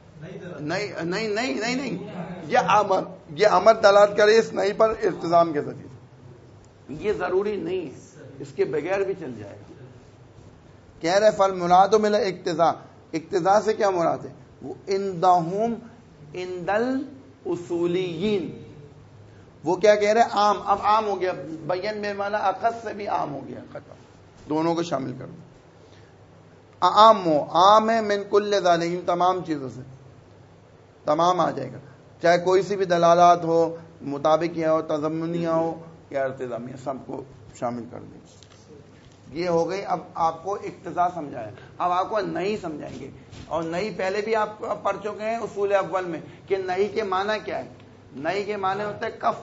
نہیں یہ امر دلالت کرے اس نئی پر التزام کے ذریعے. یہ ضروری نہیں ہے, اس کے بغیر بھی چل جائے گا. کہہ رہے فل مراد ملا اقتضاء. اقتضاء سے کیا مراد ہے؟ وہ اندہم اندل اصولیین. وہ کیا کہہ رہے عام. اب عام ہو گیا بیان بے معنی اخذ سے بھی عام ہو گیا, ختم, دونوں کو شامل کر دو. عام ہو, عام ہے من کل ذالک, تمام چیزوں سے تمام آ جائے گا, چاہے کوئی سی بھی دلالات ہو, مطابقیہ ہو, تضمنیہ ہو یا ارتضامیہ, سب کو شامل کر دیں. یہ ہو گئی. اب آپ کو اقتضاء سمجھایا, اب آپ کو نہیں سمجھائیں گے. اور نہیں پہلے بھی آپ پڑھ چکے ہیں اصول اول میں کہ نہیں کے معنی کیا ہے. نہیں کے معنی ہوتا ہے کف,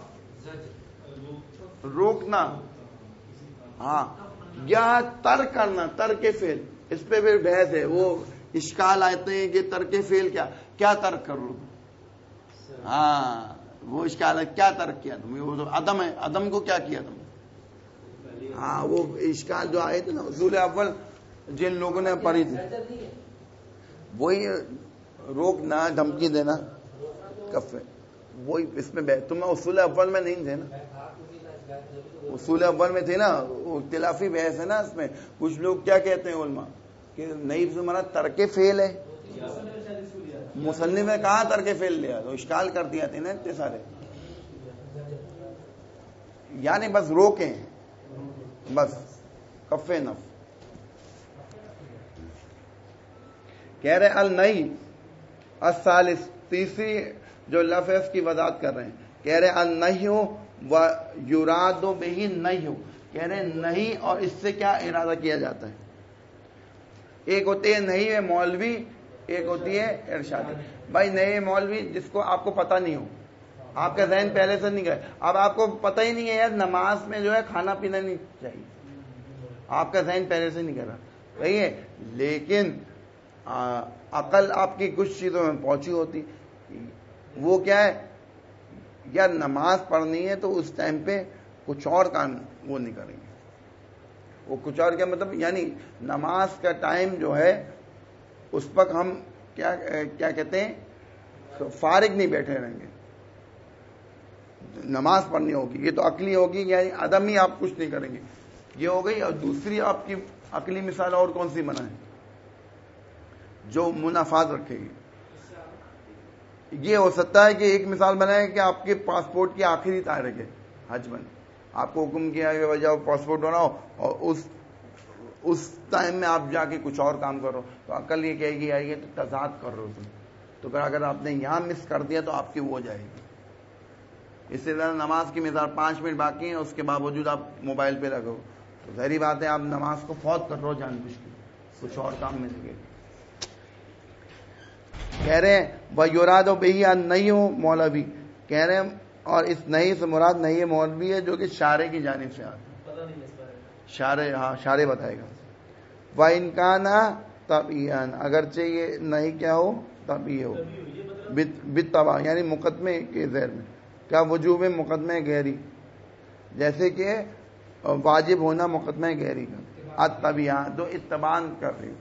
روکنا, ہاں, یا ترک کرنا, ترک فعل. اس پہ بھی بحث ہے, وہ اشکال آتے ہیں کہ ترک فعل کیا ترک کرو. ہاں وہ اشکال ہے, کیا ترک کیا تم, وہ تو عدم ہے, عدم کو کیا کیا تم. ہاں وہ اشکال جو آئے تھے نا اصول اول جن لوگوں نے پڑھی تھی, وہی روکنا, دھمکی دینا, کف, وہی اس میں تم اصول اول میں نہیں تھے نا, اصول اول میں تھے نا, اختلافی بحث ہے نا اس میں. کچھ لوگ کیا کہتے ہیں علماء کہ نہیں سے مراد ترک فعل ہے. مصنف نے کہاں ترک فعل لیا, تو اشکال کر دیا تھے نا اتنے سارے. یعنی بس روکیں, بس کف نف. کہہ رہے النہی الثالث, تیسری جو لفظ اس کی وضاحت کر رہے ہیں. کہہ رہے النہی و یراد بہ نہیں ہو. کہہ رہے نہیں اور اس سے کیا ارادہ کیا جاتا ہے. ایک ہوتی ہے نہیں ہے مولوی, ایک ہوتی ہے ارشادی. بھائی نئے مولوی جس کو آپ کو پتہ نہیں ہو, آپ کا ذہن پہلے سے نہیں گئے, اب آپ کو پتہ ہی نہیں ہے یار نماز میں جو ہے کھانا پینا نہیں چاہیے, آپ کا ذہن پہلے سے نہیں کر رہا, صحیح ہے. لیکن عقل آپ کی کچھ چیزوں میں پہنچی ہوتی. وہ کیا ہے، یا نماز پڑھنی ہے تو اس ٹائم پہ کچھ اور کام وہ نہیں کریں گے. وہ کچھ اور کیا مطلب، یعنی نماز کا ٹائم جو ہے اس وقت ہم کیا کہتے ہیں، فارغ نہیں بیٹھے رہیں گے. نماز پڑھنی ہوگی، یہ تو عقلی ہوگی، یعنی عدم ہی آپ کچھ نہیں کریں گے، یہ ہو گئی. اور دوسری آپ کی عقلی مثال اور کون سی بنائیں، جو منافات رکھے گی. یہ ہو سکتا ہے کہ ایک مثال بنائے کہ آپ کے پاسپورٹ کی آخری تاریخ ہے حج بن، آپ کو حکم کیا کہ وجہ پاسپورٹ بناؤ، اور اس ٹائم میں آپ جا کے کچھ اور کام کرو، تو عقل یہ کہے گی آئیے تو تضاد کر رہے ہو تم. تو اگر آپ نے یہاں مس کر دیا تو آپ کی وہ ہو جائے گی. اس سے زیادہ نماز کی مثال 5 منٹ باقی ہیں، اس کے باوجود آپ موبائل پہ رکھو تو ظاہری بات ہے آپ نماز کو فوت کر رہے ہو جان بوجھ کے، کچھ اور کام میں لگے. کہہ رہے ہیں وہ یوراد و بہی نہیں ہو مولوی، کہہ رہے ہیں اور اس نہیں سے مراد نہیں مولوی ہے جو کہ شارع کی جانب سے آتا ہے. شارع، ہاں شارع بتائے گا. وہ انکانا طبیعن، اگرچہ یہ نہیں کیا ہو طبیعی ہو، بالطبع یعنی مقدمے کے ذیل میں. کیا وجوب مقدمہ گہری، جیسے کہ واجب ہونا مقدمہ گہری کا. الطبیعہ دو اتبان کر رہی،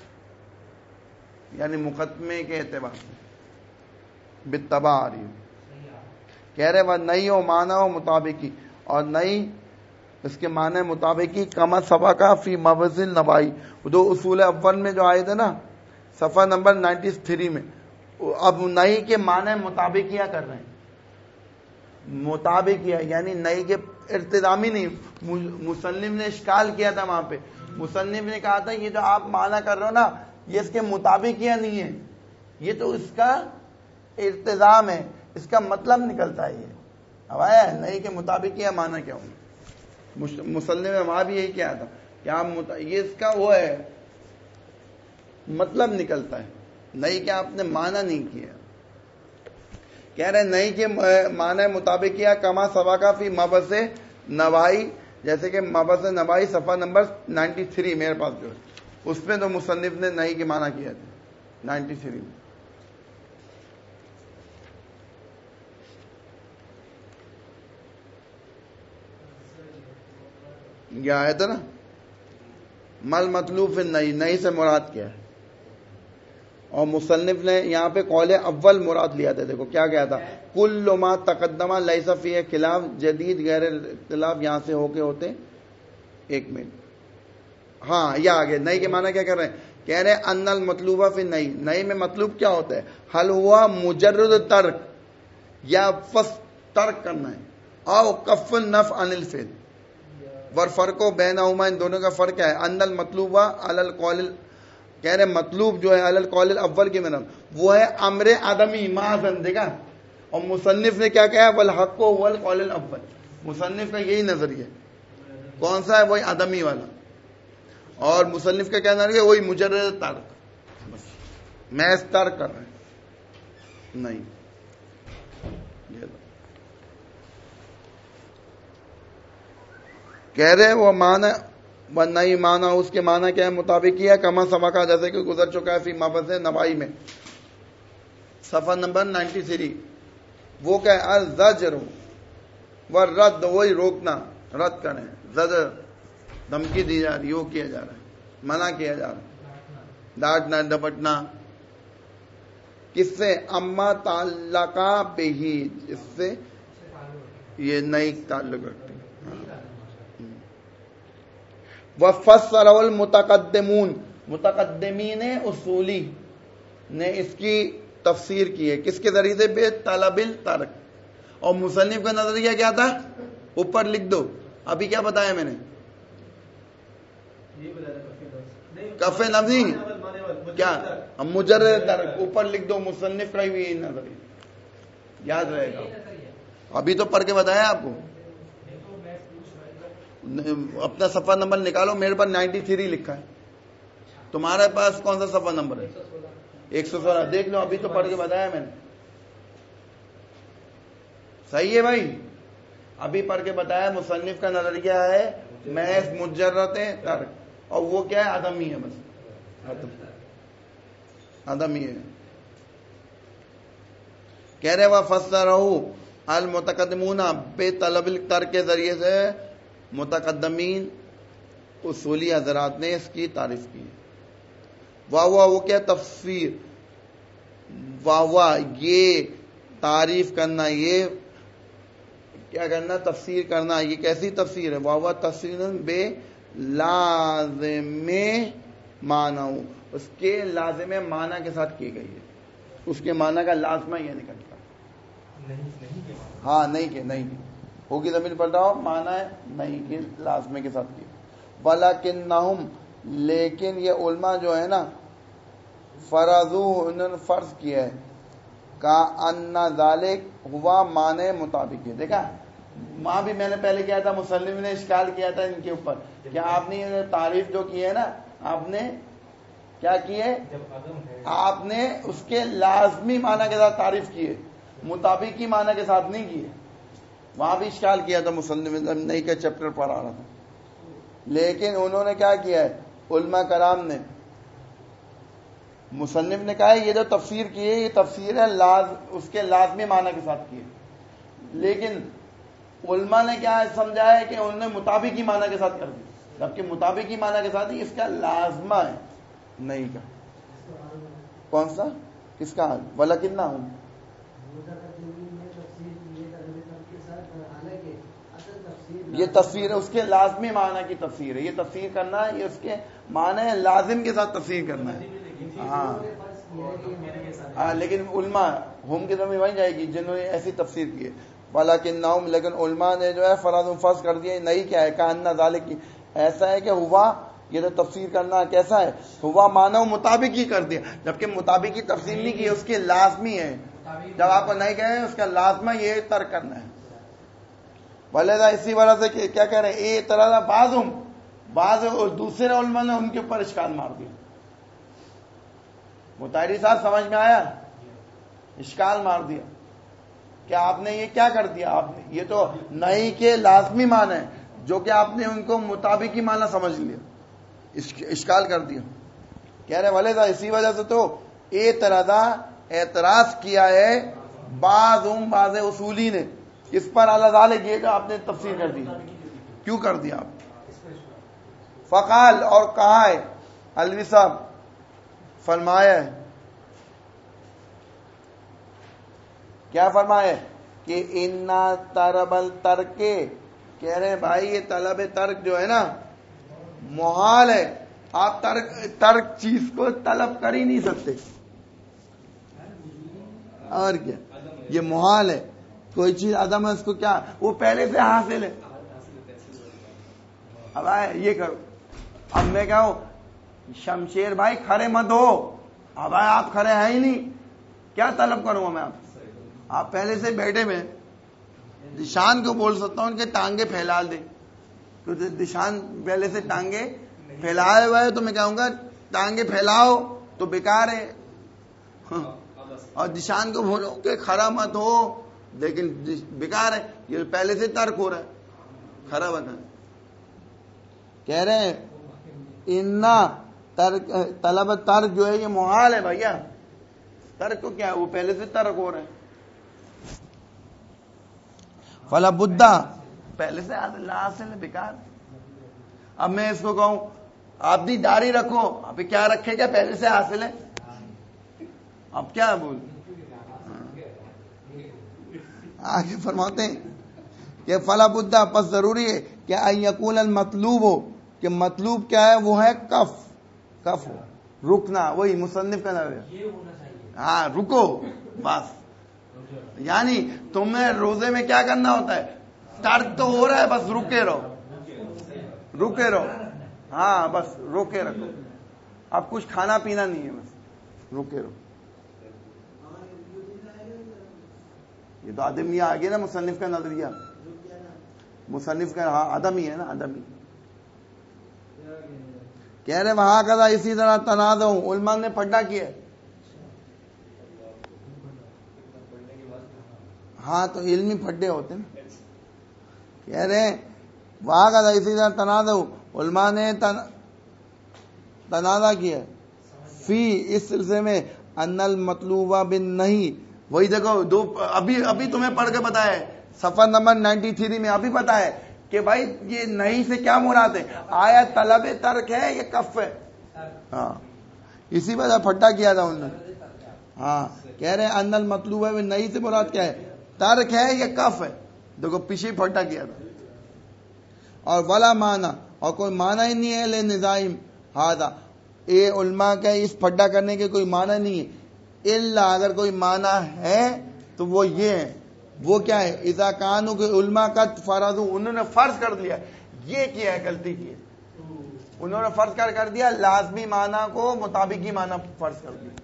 یعنی مقدمے کے اعتبار سے بالطبع آ رہی. کہہ رہے وہ نہیں ہو معنی ہو مطابقی، اور نہیں اس کے معنی مطابقی کما صفحہ کا فی مبزل نوائی. دو اصول اول میں جو آئے تھے نا صفحہ نمبر 93 میں، اب نئی کے معنی مطابق کیا کر رہے ہیں. مطابق کیا یعنی نئی کے ارتدامی نہیں. مصنف نے اشکال کیا تھا وہاں پہ، مصنف نے کہا تھا یہ جو آپ معنی کر رہے ہو نا یہ اس کے مطابق کیا نہیں ہے، یہ تو اس کا ارتدام ہے، اس کا مطلب نکلتا ہے. یہ اب آیا ہے نئی کے مطابق کیا معنی کیا ہوگا. مصنف نے وہاں بھی یہی کیا تھا کہ آپ یہ اس کا وہ ہے مطلب نکلتا ہے، نئی کے آپ نے معنی نہیں کیا. کہہ رہے نئی کے معنی مطابق کیا کما سوا کا فی مبس نوائی، جیسے کہ مبس نوائی صفحہ نمبر 93 میرے پاس جو ہے اس میں تو مصنف نے نئی کے معنی کیا تھا 93 میں. یہ آیا تھا نا مل مطلوب نئی، نئی سے مراد کیا ہے. اور مصنف نے یہاں پہ قول اول مراد لیا تھا. دیکھو کیا کیا تھا، کل ما تقدمہ لیس فیہ خلاف جدید غیر اختلاف، یہاں سے ہو کے ہوتے 1 منٹ. ہاں یہ آگے نئی کے معنی کیا کر رہے ہیں، کہہ رہے ہیں ان المطلوبہ فی نئی، نئی میں مطلوب کیا ہوتا ہے، حل ہوا مجرد ترک، یا فس ترک کرنا ہے، او کف النفع عن الفعل. والفرق بینہما، ان دونوں کا فرق کیا ہے، ان المطلوبہ علی القول، کہہ رہے مطلوب جو ہے علی القول الاول کی منم وہ ہے امر آدمی معاذن. دیکھا، اور مصنف نے کیا کہا والحق هو القول الاول، مصنف کا یہی نظریہ کون سا ہے، وہی آدمی والا. اور مصنف کا کیا نظریہ، وہی مجرد ترک، بس محض ترک کر رہے ہیں نہیں. کہہ رہے وہ معنی و نئی معنی، اس کے معنی کیا ہے مطابق کیا کما سما کا، جیسے کہ گزر چکا ہے فی مبز نوائی میں صفحہ نمبر 93. وہ کیا ہے الزجر والرد، وہی روکنا رد کریں، زجر دھمکی دی جا رہی، وہ کیا جا رہا ہے، منع کیا جا رہا ہے، ڈانٹنا ڈپٹنا. کس سے، اما تعلقہ بہی، اس سے یہ نئی تعلق رکھتے ہیں. وفسر المتقدمون، متقدمین اصولی نے اس کی تفسیر کی ہے کس کے ذریعے سے، بے طلب الترک. اور مصنف کا نظریہ کیا تھا، اوپر لکھ دو، ابھی کیا بتایا میں نے، کف نفی کیا، مجرد ترک، اوپر لکھ دو مصنف کا بھی نظریہ یاد رہے گا. ابھی تو پڑھ کے بتایا آپ کو. اپنا صفحہ نمبر نکالو، میرے پاس 93 لکھا ہے، تمہارے پاس کون سا صفحہ نمبر ہے، 116. دیکھ لو، ابھی تو پڑھ کے بتایا میں نے. صحیح ہے بھائی، ابھی پڑھ کے بتایا. مصنف کا نظریہ ہے محض مجرد ترک، اور وہ کیا ہے آدمی ہے بس. आदमी है। कह रहे वह फसरहू अल मुतकद्दिमूना बेतलबिल तर्क के जरिए से मुतकद्दमीन उसूली हजरात ने इसकी तारीफ की। वाह वो क्या तफसीर, वाह ये तारीफ करना, ये क्या करना, तफसीर करना। ये कैसी तफसीर है? वाह तफसीर बे लाज़िमे मानाऊ, उसके लाज़िमे माना के साथ की गई है। उसके माना का लाजमा ये निकलता है। हाँ नहीं के नहीं होगी जमीन पर रहा माना है नहीं के लाजमे के साथ की। वलाकिन्नहुम, लेकिन ये उल्मा जो है ना, फराजू, उन्होंने फर्ज किया है का अन्ना जालिक हुआ माने मुताबिक है। देखा वहां भी मैंने पहले किया था, मुसल्लिम ने इश्काल किया था इनके ऊपर। क्या आपने ये तारीफ जो की है ना, आपने क्या की है? आपने उसके लाजमी माना के साथ तारीफ की है, मुताबिक की माना के साथ नहीं की है। वहां भी इश्काल किया था मुसल्लिम, नहीं के चैप्टर पर आ रहा था। लेकिन उन्होंने क्या किया है, उलमा कराम ने, मुसन्निफ ने कहा है ये जो तफसीर की है ये तफसीर है उसके लाजमी माना के साथ की है। लेकिन उलमा ने क्या समझा है कि उन्होंने मुताबिकी माना के साथ कर दी, जबकि मुताबिकी माना के साथ ही इसका लाजमा है नहीं का। कौन सा? किसका? वाला कितना हूं ये तफसीर है, उसके लाजमी माना की तफसीर है। ये तफसीर करना है, ये उसके माने लाजिम के साथ तफसीर करना है। हाँ लेकिन उल्मा हम की जमीन वहीं जाएगी जिन्होंने ऐसी तफसीर की है। वलाकिन्नहुम, लेकिन उल्मा ने जो है फराज फर्ज कर दिया। नहीं क्या है? कान्ना जालिक की, ऐसा है कि हुआ, ये तो तफसीर करना कैसा है, हुआ मानव मुताबिक ही कर दिया, जबकि मुताबिक की तफसीर नहीं की, उसके लाजमी है। जब आपको नहीं कहे उसका लाजमा ये तर्क करना है। वलेदा, इसी वजह से क्या कह रहे हैं, ए तरह बाज और दूसरे उल्मा ने उनके ऊपर इश्काल मार दिया। मुताहिरी साहब समझ में आया? इश्काल मार दिया कि आपने ये क्या कर दिया, आपने ये तो नहीं के लाजमी माना है, जो कि आपने उनको मुताबिकी माना समझ लिया, इश्काल कर दिया। कह रहे वलेदा, इसी वजह से तो ए तरह एतराज किया है बाज उसूली ने इस पर अल्लाह ये जो आपने तफसीर कर दी, क्यों कर दिया आप? फकाल, और कहा है अलवी साहब, फरमाया है, क्या फरमाया कि इन्ना तरबल तर्के, कह रहे हैं भाई ये तलब तर्क जो है ना मुहाल है। आप तर्क चीज को तलब कर ही नहीं सकते, और क्या, ये मुहाल है। कोई चीज आदम है उसको क्या, वो पहले से हासिल है। अब आए ये करो, अब मैं क्या हूं, शमशेर भाई खड़े मत हो, अब आए आप खड़े हैं ही नहीं, क्या तलब करूंगा मैं आप पहले से बैठे में। दिशान को बोल सकता हूं उनके टांगे फैला दे, तो दिशान पहले से टांगे फैलाए हुए है, तो मैं कहूंगा टांगे फैलाओ तो बेकार है। और दिशान को बोलो कि खड़ा मत हो, लेकिन बेकार है, ये पहले से तर्क हो रहा है, खरा बना। कह रहे हैं इन्ना तर्क, तलब तर्क जो है ये मुहाल है भैया। तर्क को क्या है, वो पहले से तर्क हो रहा है। फला बुद्धा, पहले से हासिल है, बेकार। अब मैं इसको कहूं आप भी दाढ़ी रखो, अभी क्या रखेगा, पहले से हासिल है, अब क्या बोल। आगे फरमाते हैं कि फला बुद्धा, बस जरूरी है कि अयकुल मतलूब हो, कि मतलूब क्या है, वो है कफ हो, रुकना, वही मुसन्निफ का नाम है। हाँ रुको बस, यानी तुम्हें रोजे में क्या करना होता है, तर्क तो हो रहा है, बस रुके रहो, हाँ बस रोके रखो, अब कुछ खाना पीना नहीं है, बस रुके रहो। ये तो आदमी आ गया ना, मुसन्निफ का नजरिया, मुसन्निफ का हाँ आदमी है ना, आदमी। कह रहे वहां कदा इसी तरह तनाज़ हूं, उलमा ने पढ़ना किया। हाँ तो इल्मी फड्डे होते ना। कह रहे वहां कदा इसी तरह तनाज़ हूं, उलमा ने तनाज़ा किया فی اس سلسلے میں ان المطلوبہ بن نہیں، وہی دیکھو دو ابھی تمہیں پڑھ کے پتا ہے صفحہ نمبر 93 میں ابھی پتا ہے کہ بھائی یہ نہیں سے کیا مراد ہے، آیا طلب ترک ہے یا کف ہے؟ ہاں اسی وجہ پھٹا کیا تھا انہوں نے. ہاں کہہ رہے ہیں ان المطلوبہ بن نہیں سے مراد کیا ہے، ترک ہے یا کف ہے؟ دیکھو پیچھے پھٹا کیا تھا. اور ولا معنی، اور کوئی معنی ہی نہیں ہے لے نظائم ہاذا، اے علماء کا اس پھٹا کرنے کے کوئی معنی نہیں ہے، الا اگر کوئی معنی ہے تو وہ یہ ہے. وہ کیا ہے؟ اذا کانوا کہ علماء کا فرض، انہوں نے فرض کر دیا، یہ کیا ہے غلطی کی ہے، انہوں نے فرض کر دیا لازمی معنی کو مطابقی معنی فرض کر دیا.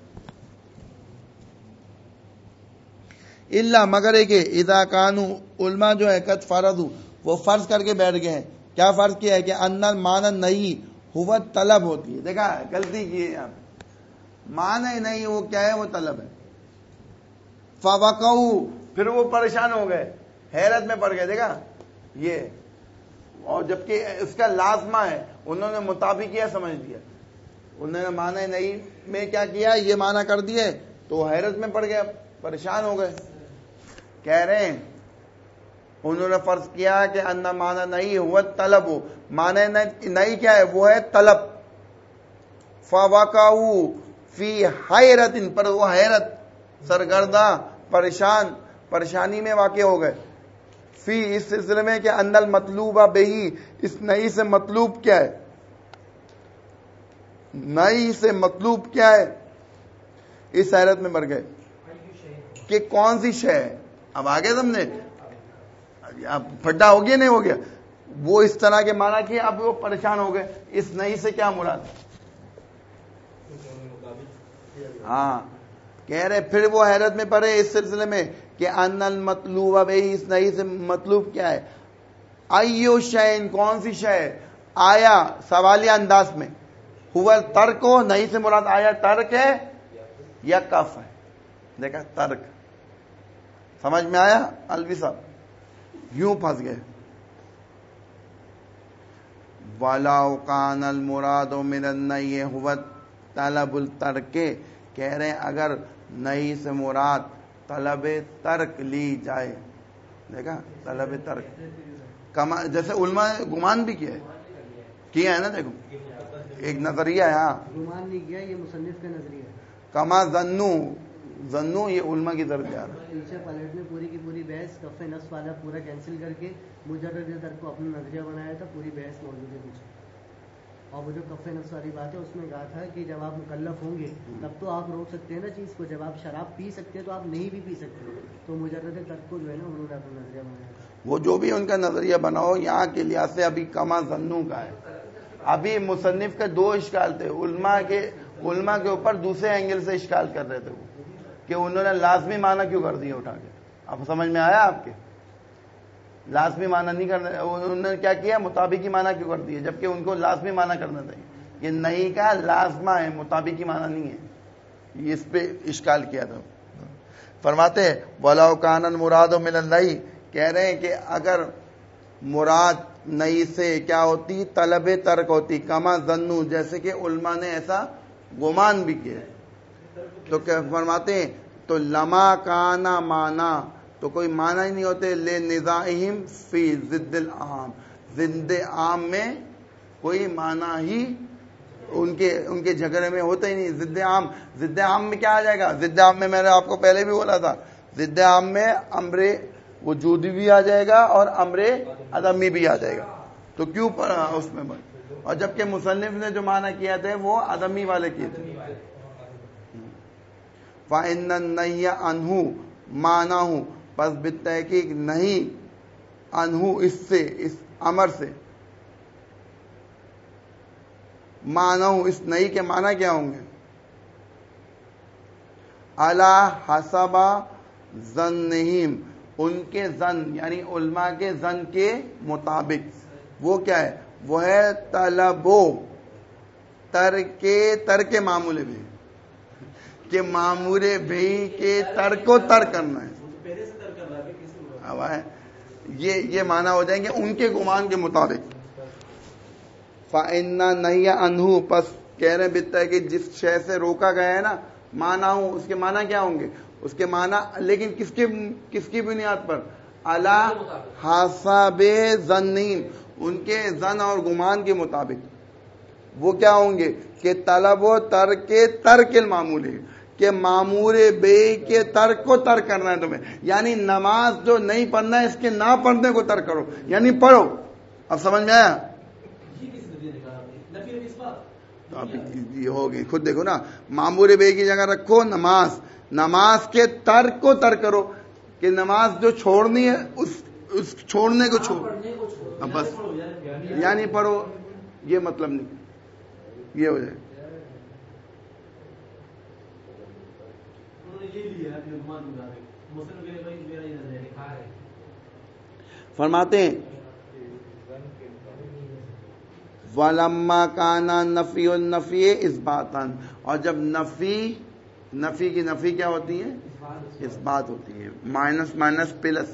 الا مگر ہے کہ اذا کانوا علماء جو ہے قد فرضوا، وہ فرض کر کے بیٹھ گئے ہیں. کیا فرض کیا ہے کہ ان معنی نہیں ہوا طلب ہوتی ہے. دیکھا غلطی کی ہے یہاں پہ، معنی نہیں وہ کیا ہے، وہ طلب ہے. فوقعوا، پھر وہ پریشان ہو گئے، حیرت میں پڑ گئے. دیکھا یہ، اور جبکہ اس کا لازمہ ہے انہوں نے مطابقیہ سمجھ لیا، انہوں نے معنی نہیں میں کیا کیا، یہ معنی کر دیے تو حیرت میں پڑ گیا، پریشان ہو گئے. کہہ رہے ہیں انہوں نے فرض کیا کہ ان معنی نہیں ہوا طلب، معنی نہیں کیا ہے، وہ ہے طلب. فوقعوا فی حیرت، پر وہ حیرت، سرگرداں، پریشانی میں واقع ہو گئے. فی اس سلسلے میں کہ ان المطلوبہ بہی، اس نئی سے مطلوب کیا ہے، نئی سے مطلوب کیا ہے، اس حیرت میں مر گئے کہ کون سی شے ہے. اب آگے سمجھے، اب پھڈا ہو گیا نہیں ہو گیا، وہ اس طرح کے معنی کیے، اب وہ پریشان ہو گئے اس نئی سے کیا مراد. ہاں کہہ رہے پھر وہ حیرت میں پڑے اس سلسلے میں کہ ان المطلوبہ بہی، اس نئی سے مطلوب کیا ہے. ایو شین، کون سی شے، آیا سوالیہ انداز میں، ہوا ترک ہو، نئی سے مراد آیا ترک ہے یا کف ہے. دیکھا ترک، سمجھ میں آیا الوی صاحب؟ یوں پھنس گئے. وَلَوْ كَانَ الْمُرَادُ مِنَ النَّيِّ هُوَ طَلَبُ التَّرْكِ، کہہ رہے ہیں اگر نئی سے مراد طلب ترک لی جائے. دیکھا طلب ترک، جیسے علماء نے گمان بھی کیا ہے نا. دیکھو ایک نظریہ ہے، ہاں گمان نہیں کیا، یہ مصنف کا نظریہ ہے. کما ظنو یہ علماء کی طرف جا رہا ہے. پیچھے پلٹ میں پوری کی پوری بحث کف نفس والا پورا کینسل کر کے مجرد ترک کو اپنا نظریہ بنایا تھا. پوری بحث موجود ہے پیچھے. اور وہ جو کف نفس والی بات ہے اس میں کہا تھا کہ جب آپ مکلف ہوں گے تب تو آپ روک سکتے ہیں نا چیز کو، جب آپ شراب پی سکتے ہیں تو آپ نہیں بھی پی سکتے. تو مجرد ترک کو جو ہے نا انہوں نے اپنا نظریہ بنایا تھا. وہ جو بھی ان کا نظریہ بناؤ، یہاں کے لحاظ سے ابھی کما ظنو کا ہے. ابھی مصنف کے دو اشکال تھے، علماء کے اوپر دوسرے اینگل سے اشکال کر رہے تھے وہ، کہ انہوں نے لازمی معنی کیوں کر دیا اٹھا کے. اب سمجھ میں آیا آپ کے؟ لازمی معنی نہیں کرنا، انہوں نے کیا کیا، مطابقی معنی کیوں کر دیا، جبکہ ان کو لازمی معنی کرنا چاہیے. یہ نہیں کا لازمہ ہے، مطابقی معنی نہیں ہے. یہ اس پہ اشکال کیا تھا. فرماتے ہیں وَلَوْ كَانَ الْمُرَادُ مِنَ النَّيِّ، کہہ رہے ہیں کہ اگر مراد نئی سے کیا ہوتی، طلب ترک ہوتی، کما ظنو، جیسے کہ علماء نے ایسا گمان بھی کیا. تو کیا فرماتے ہیں، تو لما کانا مانا، تو کوئی معنی ہی نہیں ہوتے، لے نزاعہم فی ضد العام، ضد عام میں کوئی معنی ہی ان کے جھگڑے میں ہوتا ہی نہیں. ضد عام میں کیا آ جائے گا؟ ضد عام میں میں نے آپ کو پہلے بھی بولا تھا، ضد عام میں امر وجودی بھی آ جائے گا اور امر عدمی بھی آ جائے گا. تو کیوں پڑھا اس میں بھائی؟ اور جبکہ مصنف نے جو معنی کیا تھے وہ عدمی والے کیے تھے. فَإِنَّ النَّيَّ عَنْهُ مَعْنَاهُ، پس بالتحقیق نہیں، عنہ اس سے، اس امر سے، معنی اس نئی کے معنی کیا ہوں گے، علی حسب ظنہم، ان کے ظن یعنی علماء کے ظن کے مطابق. وہ کیا ہے؟ وہ ہے طلبو ترک معمول بھی، کہ معمول بھی کے ترک کو ترک کرنا ہے. یہ معنی ہو جائیں گے ان کے گمان کے مطابق. فَإِنَّ نَهْيَ عَنْهُ، پس کہہ رہے بتتا ہے کہ جس شے سے روکا گیا ہے نا مانا ہوں، اس کے معنی کیا ہوں گے؟ اس کے معنی لیکن کس کی بنیاد پر؟ علی حسب ظنیم، ان کے ظن اور گمان کے مطابق وہ کیا ہوں گے کہ طلب و ترک المعمول ہے، کہ معمور بے کے ترک کو ترک کرنا ہے تمہیں، یعنی نماز جو نہیں پڑھنا ہے اس کے نہ پڑھنے کو ترک کرو، یعنی پڑھو. اب سمجھ میں آیا؟ تو اب یہ ہوگی، خود دیکھو نا، معمور بے کی جگہ رکھو نماز کے ترک کو ترک کرو، کہ نماز جو چھوڑنی ہے اس چھوڑنے کو چھوڑ، بس یعنی پڑھو، یہ مطلب نہیں، یہ ہو جائے. فرماتے ہیں وَلَمَّا كَانَ نَفْيُ النَّفْيِ اثباتاً، اور جب نفی کی نفی کیا ہوتی ہے؟ اس بات ہوتی ہے، مائنس مائنس پلس.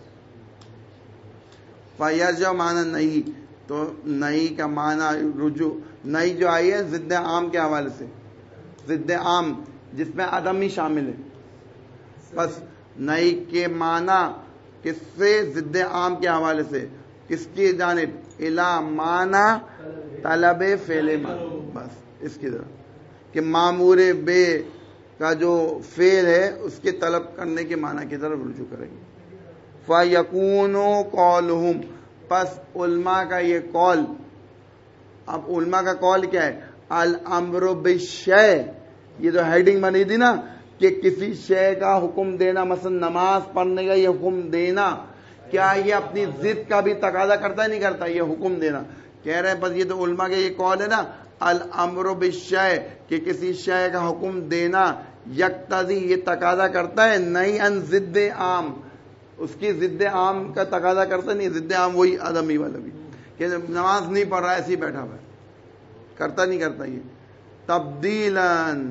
فَيَرْجَعُ معنی نہیں، تو نہیں کا معنی رجوع، نہیں جو آئی ہے ضد عام کے حوالے سے، ضد عام جس میں عدم ہی شامل ہے، بس نہیں کے معنی کس سے؟ ضد عام کے حوالے سے، کس کی جانب؟ الا معنی طلب فعل ما، بس اس کی طرف کہ معمور بے کا جو فعل ہے اس کے طلب کرنے کے معنی کی طرف رجوع کریں گے. فَيَكُونُ قَوْلُهُمْ، پس علماء کا یہ قول، اب علماء کا قول کیا ہے؟ الامر بالشیء، یہ جو ہیڈنگ بنی تھی نا کہ کسی شے کا حکم دینا، مثلا نماز پڑھنے کا یہ حکم دینا، کیا یہ اپنی ضد کا بھی تقاضا کرتا ہے نہیں کرتا یہ حکم دینا؟ کہہ رہے ہیں بس یہ تو علماء کے یہ قول ہے نا، الامر بالشیء کہ کسی شے کا حکم دینا، یقتضی یہ تقاضا کرتا ہے، نہیں ان ضد عام، اس کی ضد عام کا تقاضا کرتا نہیں، ضد عام وہی آدمی والا بھی، کہ نماز نہیں پڑھ رہا ایسے ہی بیٹھا ہوا ہے، کرتا نہیں کرتا یہ تبدیلاً،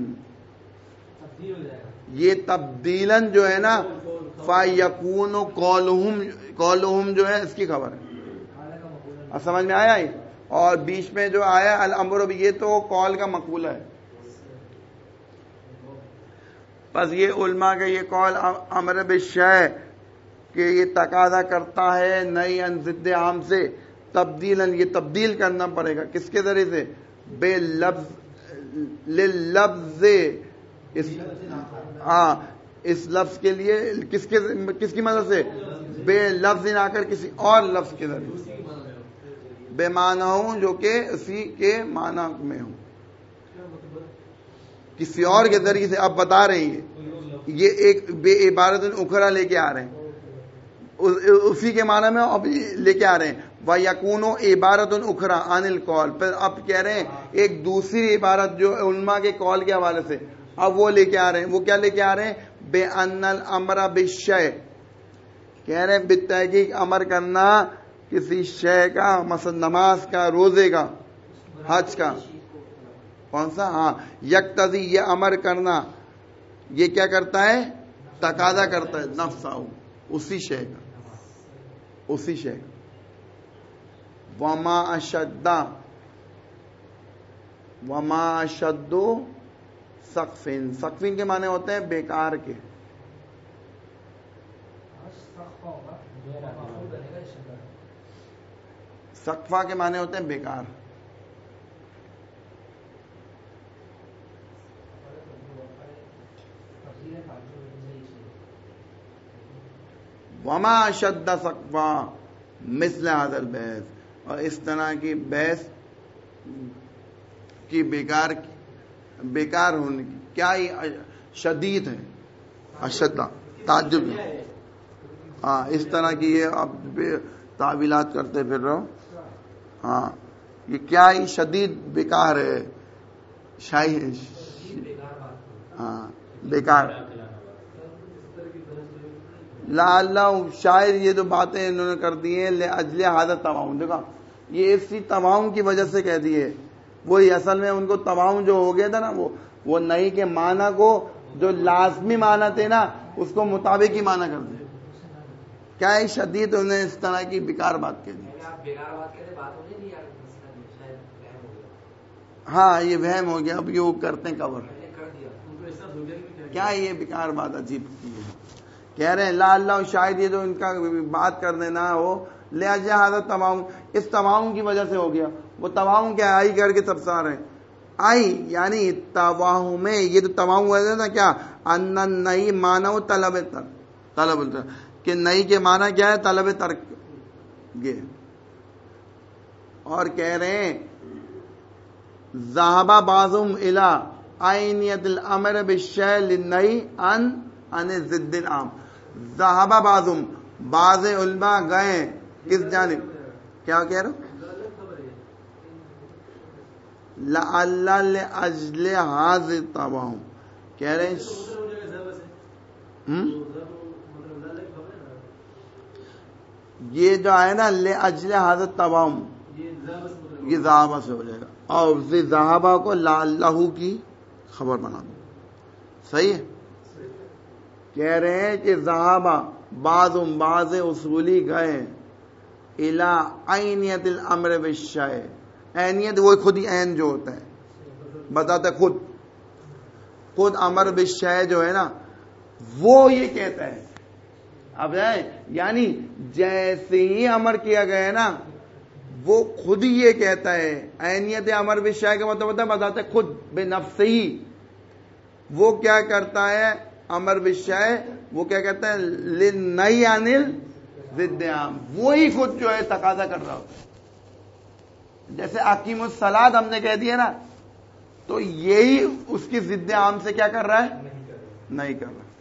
یہ تبدیلاً جو ہے نا فَيَكُونُ قَوْلُهُمْ جو ہے اس کی خبر ہے. اب سمجھ میں آیا؟ اور بیچ میں جو آیا الامر، یہ تو قول کا مقولہ ہے. بس یہ علماء کا یہ قول امر بالشیء کہ یہ تقاضا کرتا ہے نہیں ان ضد عام سے، تبدیلاً یہ تبدیل کرنا پڑے گا، کس کے ذریعے سے؟ بے لفظ للفظ، اس لفظ کے لیے کس کی مدد سے؟ بے لفظ نہ کر کسی اور لفظ کے ذریعے، بے معنی ہوں جو کہ اسی کے معنی میں ہوں، کسی اور کے ذریعے سے. اب بتا رہے ہیں یہ ایک بے عبارت اخرى لے کے آ رہے ہیں، اسی کے معنی میں اب لے کے آ رہے ہیں. وَيَكُونُ عِبَارَةٌ أُخْرَى عَنِ الْقَوْلِ، پھر اب کہہ رہے ہیں ایک دوسری عبارت جو علماء کے قول کے حوالے سے اب وہ لے کے آ رہے ہیں. وہ کیا لے کے آ رہے ہیں؟ بِأَنَّ الْأَمْرَ بِالشَّيْءِ، کہہ رہے ہیں بالتحقیق امر کرنا کسی شے کا، مثلا نماز کا، روزے کا، حج کا، کون سا؟ یقتضی یہ امر کرنا یہ کیا کرتا ہے؟ تقاضا کرتا ہے نفسہ، اسی شے کا، اسی شے کا. وما اشد سقفین، سقفین کے معنی ہوتے ہیں بیکار کے، سقفہ کے معنی ہوتے ہیں بیکار. وما اشد سقفا مثل هذا البحث، اور اس طرح کی بحث کی بیکار ہونے کی کیا ہی شدید ہے، اشد تعجب، اس طرح کی یہ اب تعویلات کرتے پھر رہو، یہ کیا ہی شدید بیکار ہے، بیکار. لعلہ شاید یہ جو باتیں انہوں نے کر دی ہیں لاجل هذا التوهم، دیکھا یہ اسی توهم کی وجہ سے کہہ دی ہے. وہی اصل میں ان کو توهم جو ہو گیا تھا نا، وہ نہیں کے معنی کو جو لازمی معنی تھے نا اس کو مطابق ہی معنی کر دیا. کیا ہی شدید انہوں نے اس طرح کی بیکار بات کہہ دی. ہاں یہ وہم ہو گیا. اب یہ وہ کرتے ہیں کور. کیا یہ بیکار بات عجیب کی ہے. کہہ رہے ہیں لا اللہ شاید یہ جو ان کا بات کر دینا ہو لہٰذا حضرت تمام اس تمام کی وجہ سے ہو گیا. وہ تمام کیا آئی کر کے سب سا رہے آئی یعنی تواہم میں یہ تو تمام ہوا نا کیا ان نئی مانو طلب کہ نئی کے معنی کیا ہے طلب ترک. یہ اور کہہ رہے ہیں ذهب بعضهم الى عینیت الامر بالشیء للنہی عن ضد العام. ذهب بعضهم بعض علماء گئے کس جانب. کیا کہہ رہے ہو لعل لاجل هذا التوهم. کہہ رہے ہیں یہ جو ہے نا لاجل هذا التوهم یہ ذہابہ سے ہو جائے گا اور ذہابہ کو لعلہ کی خبر بنا دو. صحیح ہے. کہہ رہے ہیں کہ ذہابہ بعض اصولی گئے الی عینیت الامر بالشیء. عینیت وہ خود ہی عین جو ہوتا ہے بتاتا خود امر بالشیء جو ہے نا وہ یہ کہتا ہے. اب یعنی جیسے ہی امر کیا گیا ہے نا وہ خود ہی یہ کہتا ہے. عینیت امر بالشیء کا مطلب ہوتا ہے بتاتا ہے خود بے نفس ہی وہ کیا کرتا ہے امر بالشیء وہ کیا کہتا ہے للنہی عن ضد عام. وہی خود جو ہے تقاضا کر رہا ہوتا ہے. جیسے اقیم الصلاۃ ہم نے کہہ دیا نا تو یہی اس کی ضد عام سے کیا کر رہا ہے نہیں کر رہا.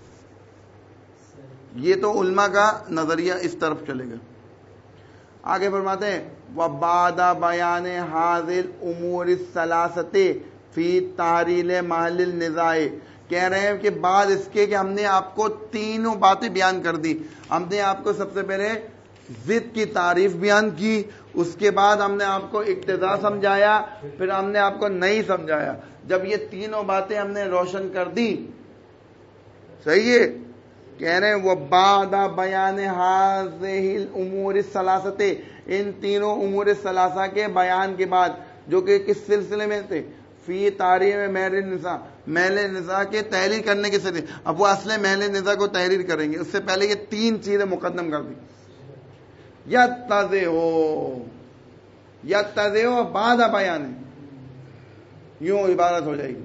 یہ تو علماء کا نظریہ اس طرف چلے گا. آگے فرماتے ہیں وبعد بیان هذه الامور الثلاثه فی تحریل محل النزاع. کہہ رہے ہیں کہ بعد اس کے کہ ہم نے آپ کو تینوں باتیں بیان کر دی. ہم نے آپ کو سب سے پہلے ضد کی تعریف بیان کی, اس کے بعد ہم نے آپ کو اقتضا سمجھایا, پھر ہم نے آپ کو نہیں سمجھایا. جب یہ تینوں باتیں ہم نے روشن کر دی صحیح ہے. کہہ رہے ہیں وہ بعد بیان هذه الامور الثلاثه ان تینوں امور ثلاثہ کے بیان کے بعد جو کہ کس سلسلے میں تھے فی تحریم محل النزاع محل نزاع کے تحریر کرنے کے سلسلے. اب وہ اصل محل نزاع کو تحریر کریں گے. اس سے پہلے یہ تین چیزیں مقدم کر دی. یتضح بعد بیان یوں عبارت ہو جائے گی.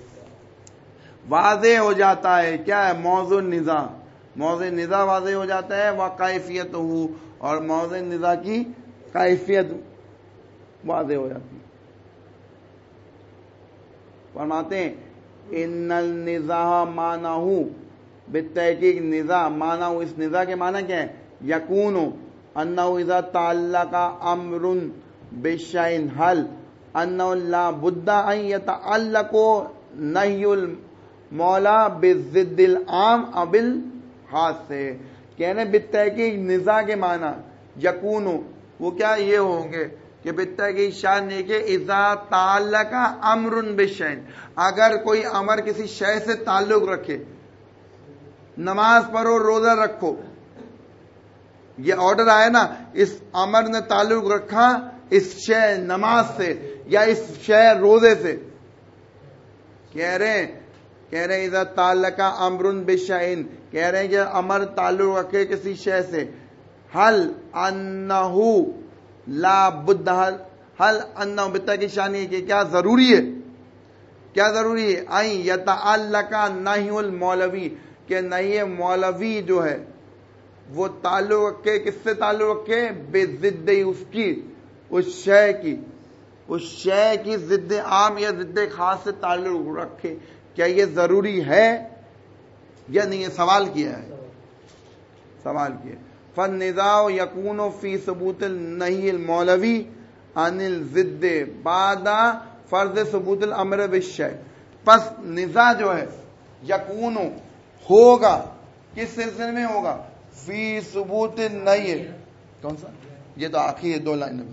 واضح ہو جاتا ہے کیا ہے موضوع نزاع. موضوع نزاع واضح ہو جاتا ہے وکیفیت ہو اور موضوع نزاع کی کیفیت واضح ہو جاتی ہے. فرماتے ہیں ان النزاع معنی بالتحقیق نزاع معنی اس نزاع کے معنی کیا ہے یکون انہ اذا تعلق امر بشیء حل انہ لا بد ان یتعلق نہی المولا بالضد العام اب الخاص سے. کہنے بالتحقیق نزاع کے معنی یکون وہ کیا یہ ہوں گے کہ بالتحقیق شان یہ کہ اذا تعلق امر بشیء اگر کوئی امر کسی شے سے تعلق رکھے نماز پڑھو روزہ رکھو یہ آرڈر آیا نا اس امر نے تعلق رکھا اس شے نماز سے یا اس شے روزے سے. کہہ رہے ہیں اذا تعلق امر بشیء کہہ رہے ہیں کہ امر تعلق رکھے کسی شے سے حل انہو لا بد حل انہو بتا کی شانی کہ کیا ضروری ہے این یتعلق نہی المولوی کہ نہی مولوی جو ہے وہ تعلق رکھے کس سے تعلق رکھے بے ضد اس شے کی ضد عام یا ضد خاص سے تعلق رکھے. کیا یہ ضروری ہے یا نہیں؟ سوال کیا ہے فالنزاع یکون فی ثبوت النہی المولوی عن الضد بعد فرض ثبوت الامر بالشیء. پس نزاع جو ہے یکون ہوگا کس سلسلے میں ہوگا فی ثبوت النہی. کون سا یہ تو آخری دو لائنیں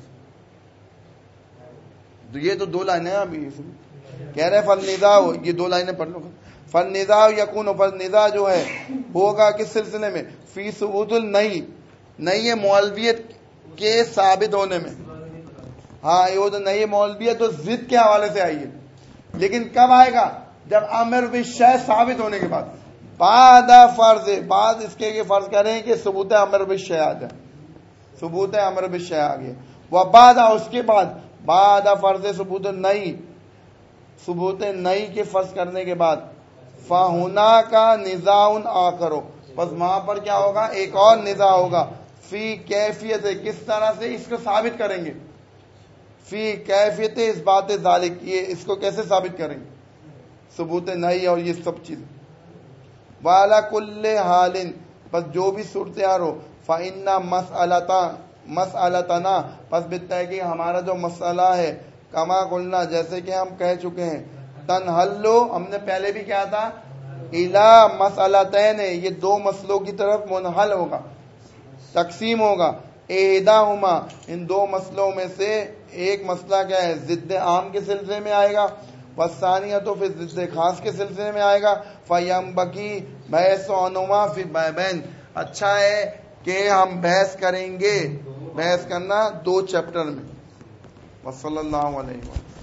یہ تو دو لائنیں ابھی کہہ رہے فالنزاع یہ دو لائنیں پڑھ لو. فالنزاع یکون فالنزاع جو ہے ہوگا کس سلسلے میں فی ثبوت النہی نہی مولویت کے ثابت ہونے میں ہاں یہ تو نئی مولوی ہے تو ضد کے حوالے سے آئی ہے، لیکن کب آئے گا؟ جب امر بالشیء ثابت ہونے کے بعد، بعد فرض، بعد اس کے فرض کریں کہ ثبوت امر بالشیء آ جائے، ثبوت امر بالشیء آ گیا، وہ بعد اس کے بعد فرض ثبوت نئی، ثبوت نئی کے فرض کرنے کے بعد، فہنا کا نزاع آخر، بس وہاں پر کیا ہوگا؟ ایک اور نزاع ہوگا، فی کیفیت، کس طرح سے اس کو ثابت کریں گے، فی کیفیت اس بات ذالک، یہ اس کو کیسے ثابت کریں گے، ثبوت نئی اور یہ سب چیز، والا کل حال، بس جو بھی صورتحال ہو، فإن مسئلتنا، پس بالتحقیق ہمارا جو مسئلہ ہے، کما قلنا، جیسے کہ ہم کہہ چکے ہیں، تنحلو، ہم نے پہلے بھی کہا تھا، الا مسئلتین، یہ دو مسئلوں کی طرف منحل ہوگا، تقسیم ہوگا، احداہما، ان دو مسئلوں میں سے ایک مسئلہ کیا ہے؟ ضد عام کے سلسلے میں آئے گا، والثانیہ تو پھر ضد خاص کے سلسلے میں آئے گا، فینبغی بحث عنہما فی بابین، اچھا ہے کہ ہم بحث کریں گے، بحث کرنا دو چیپٹر میں، وصلی اللہ علیہ وسلم۔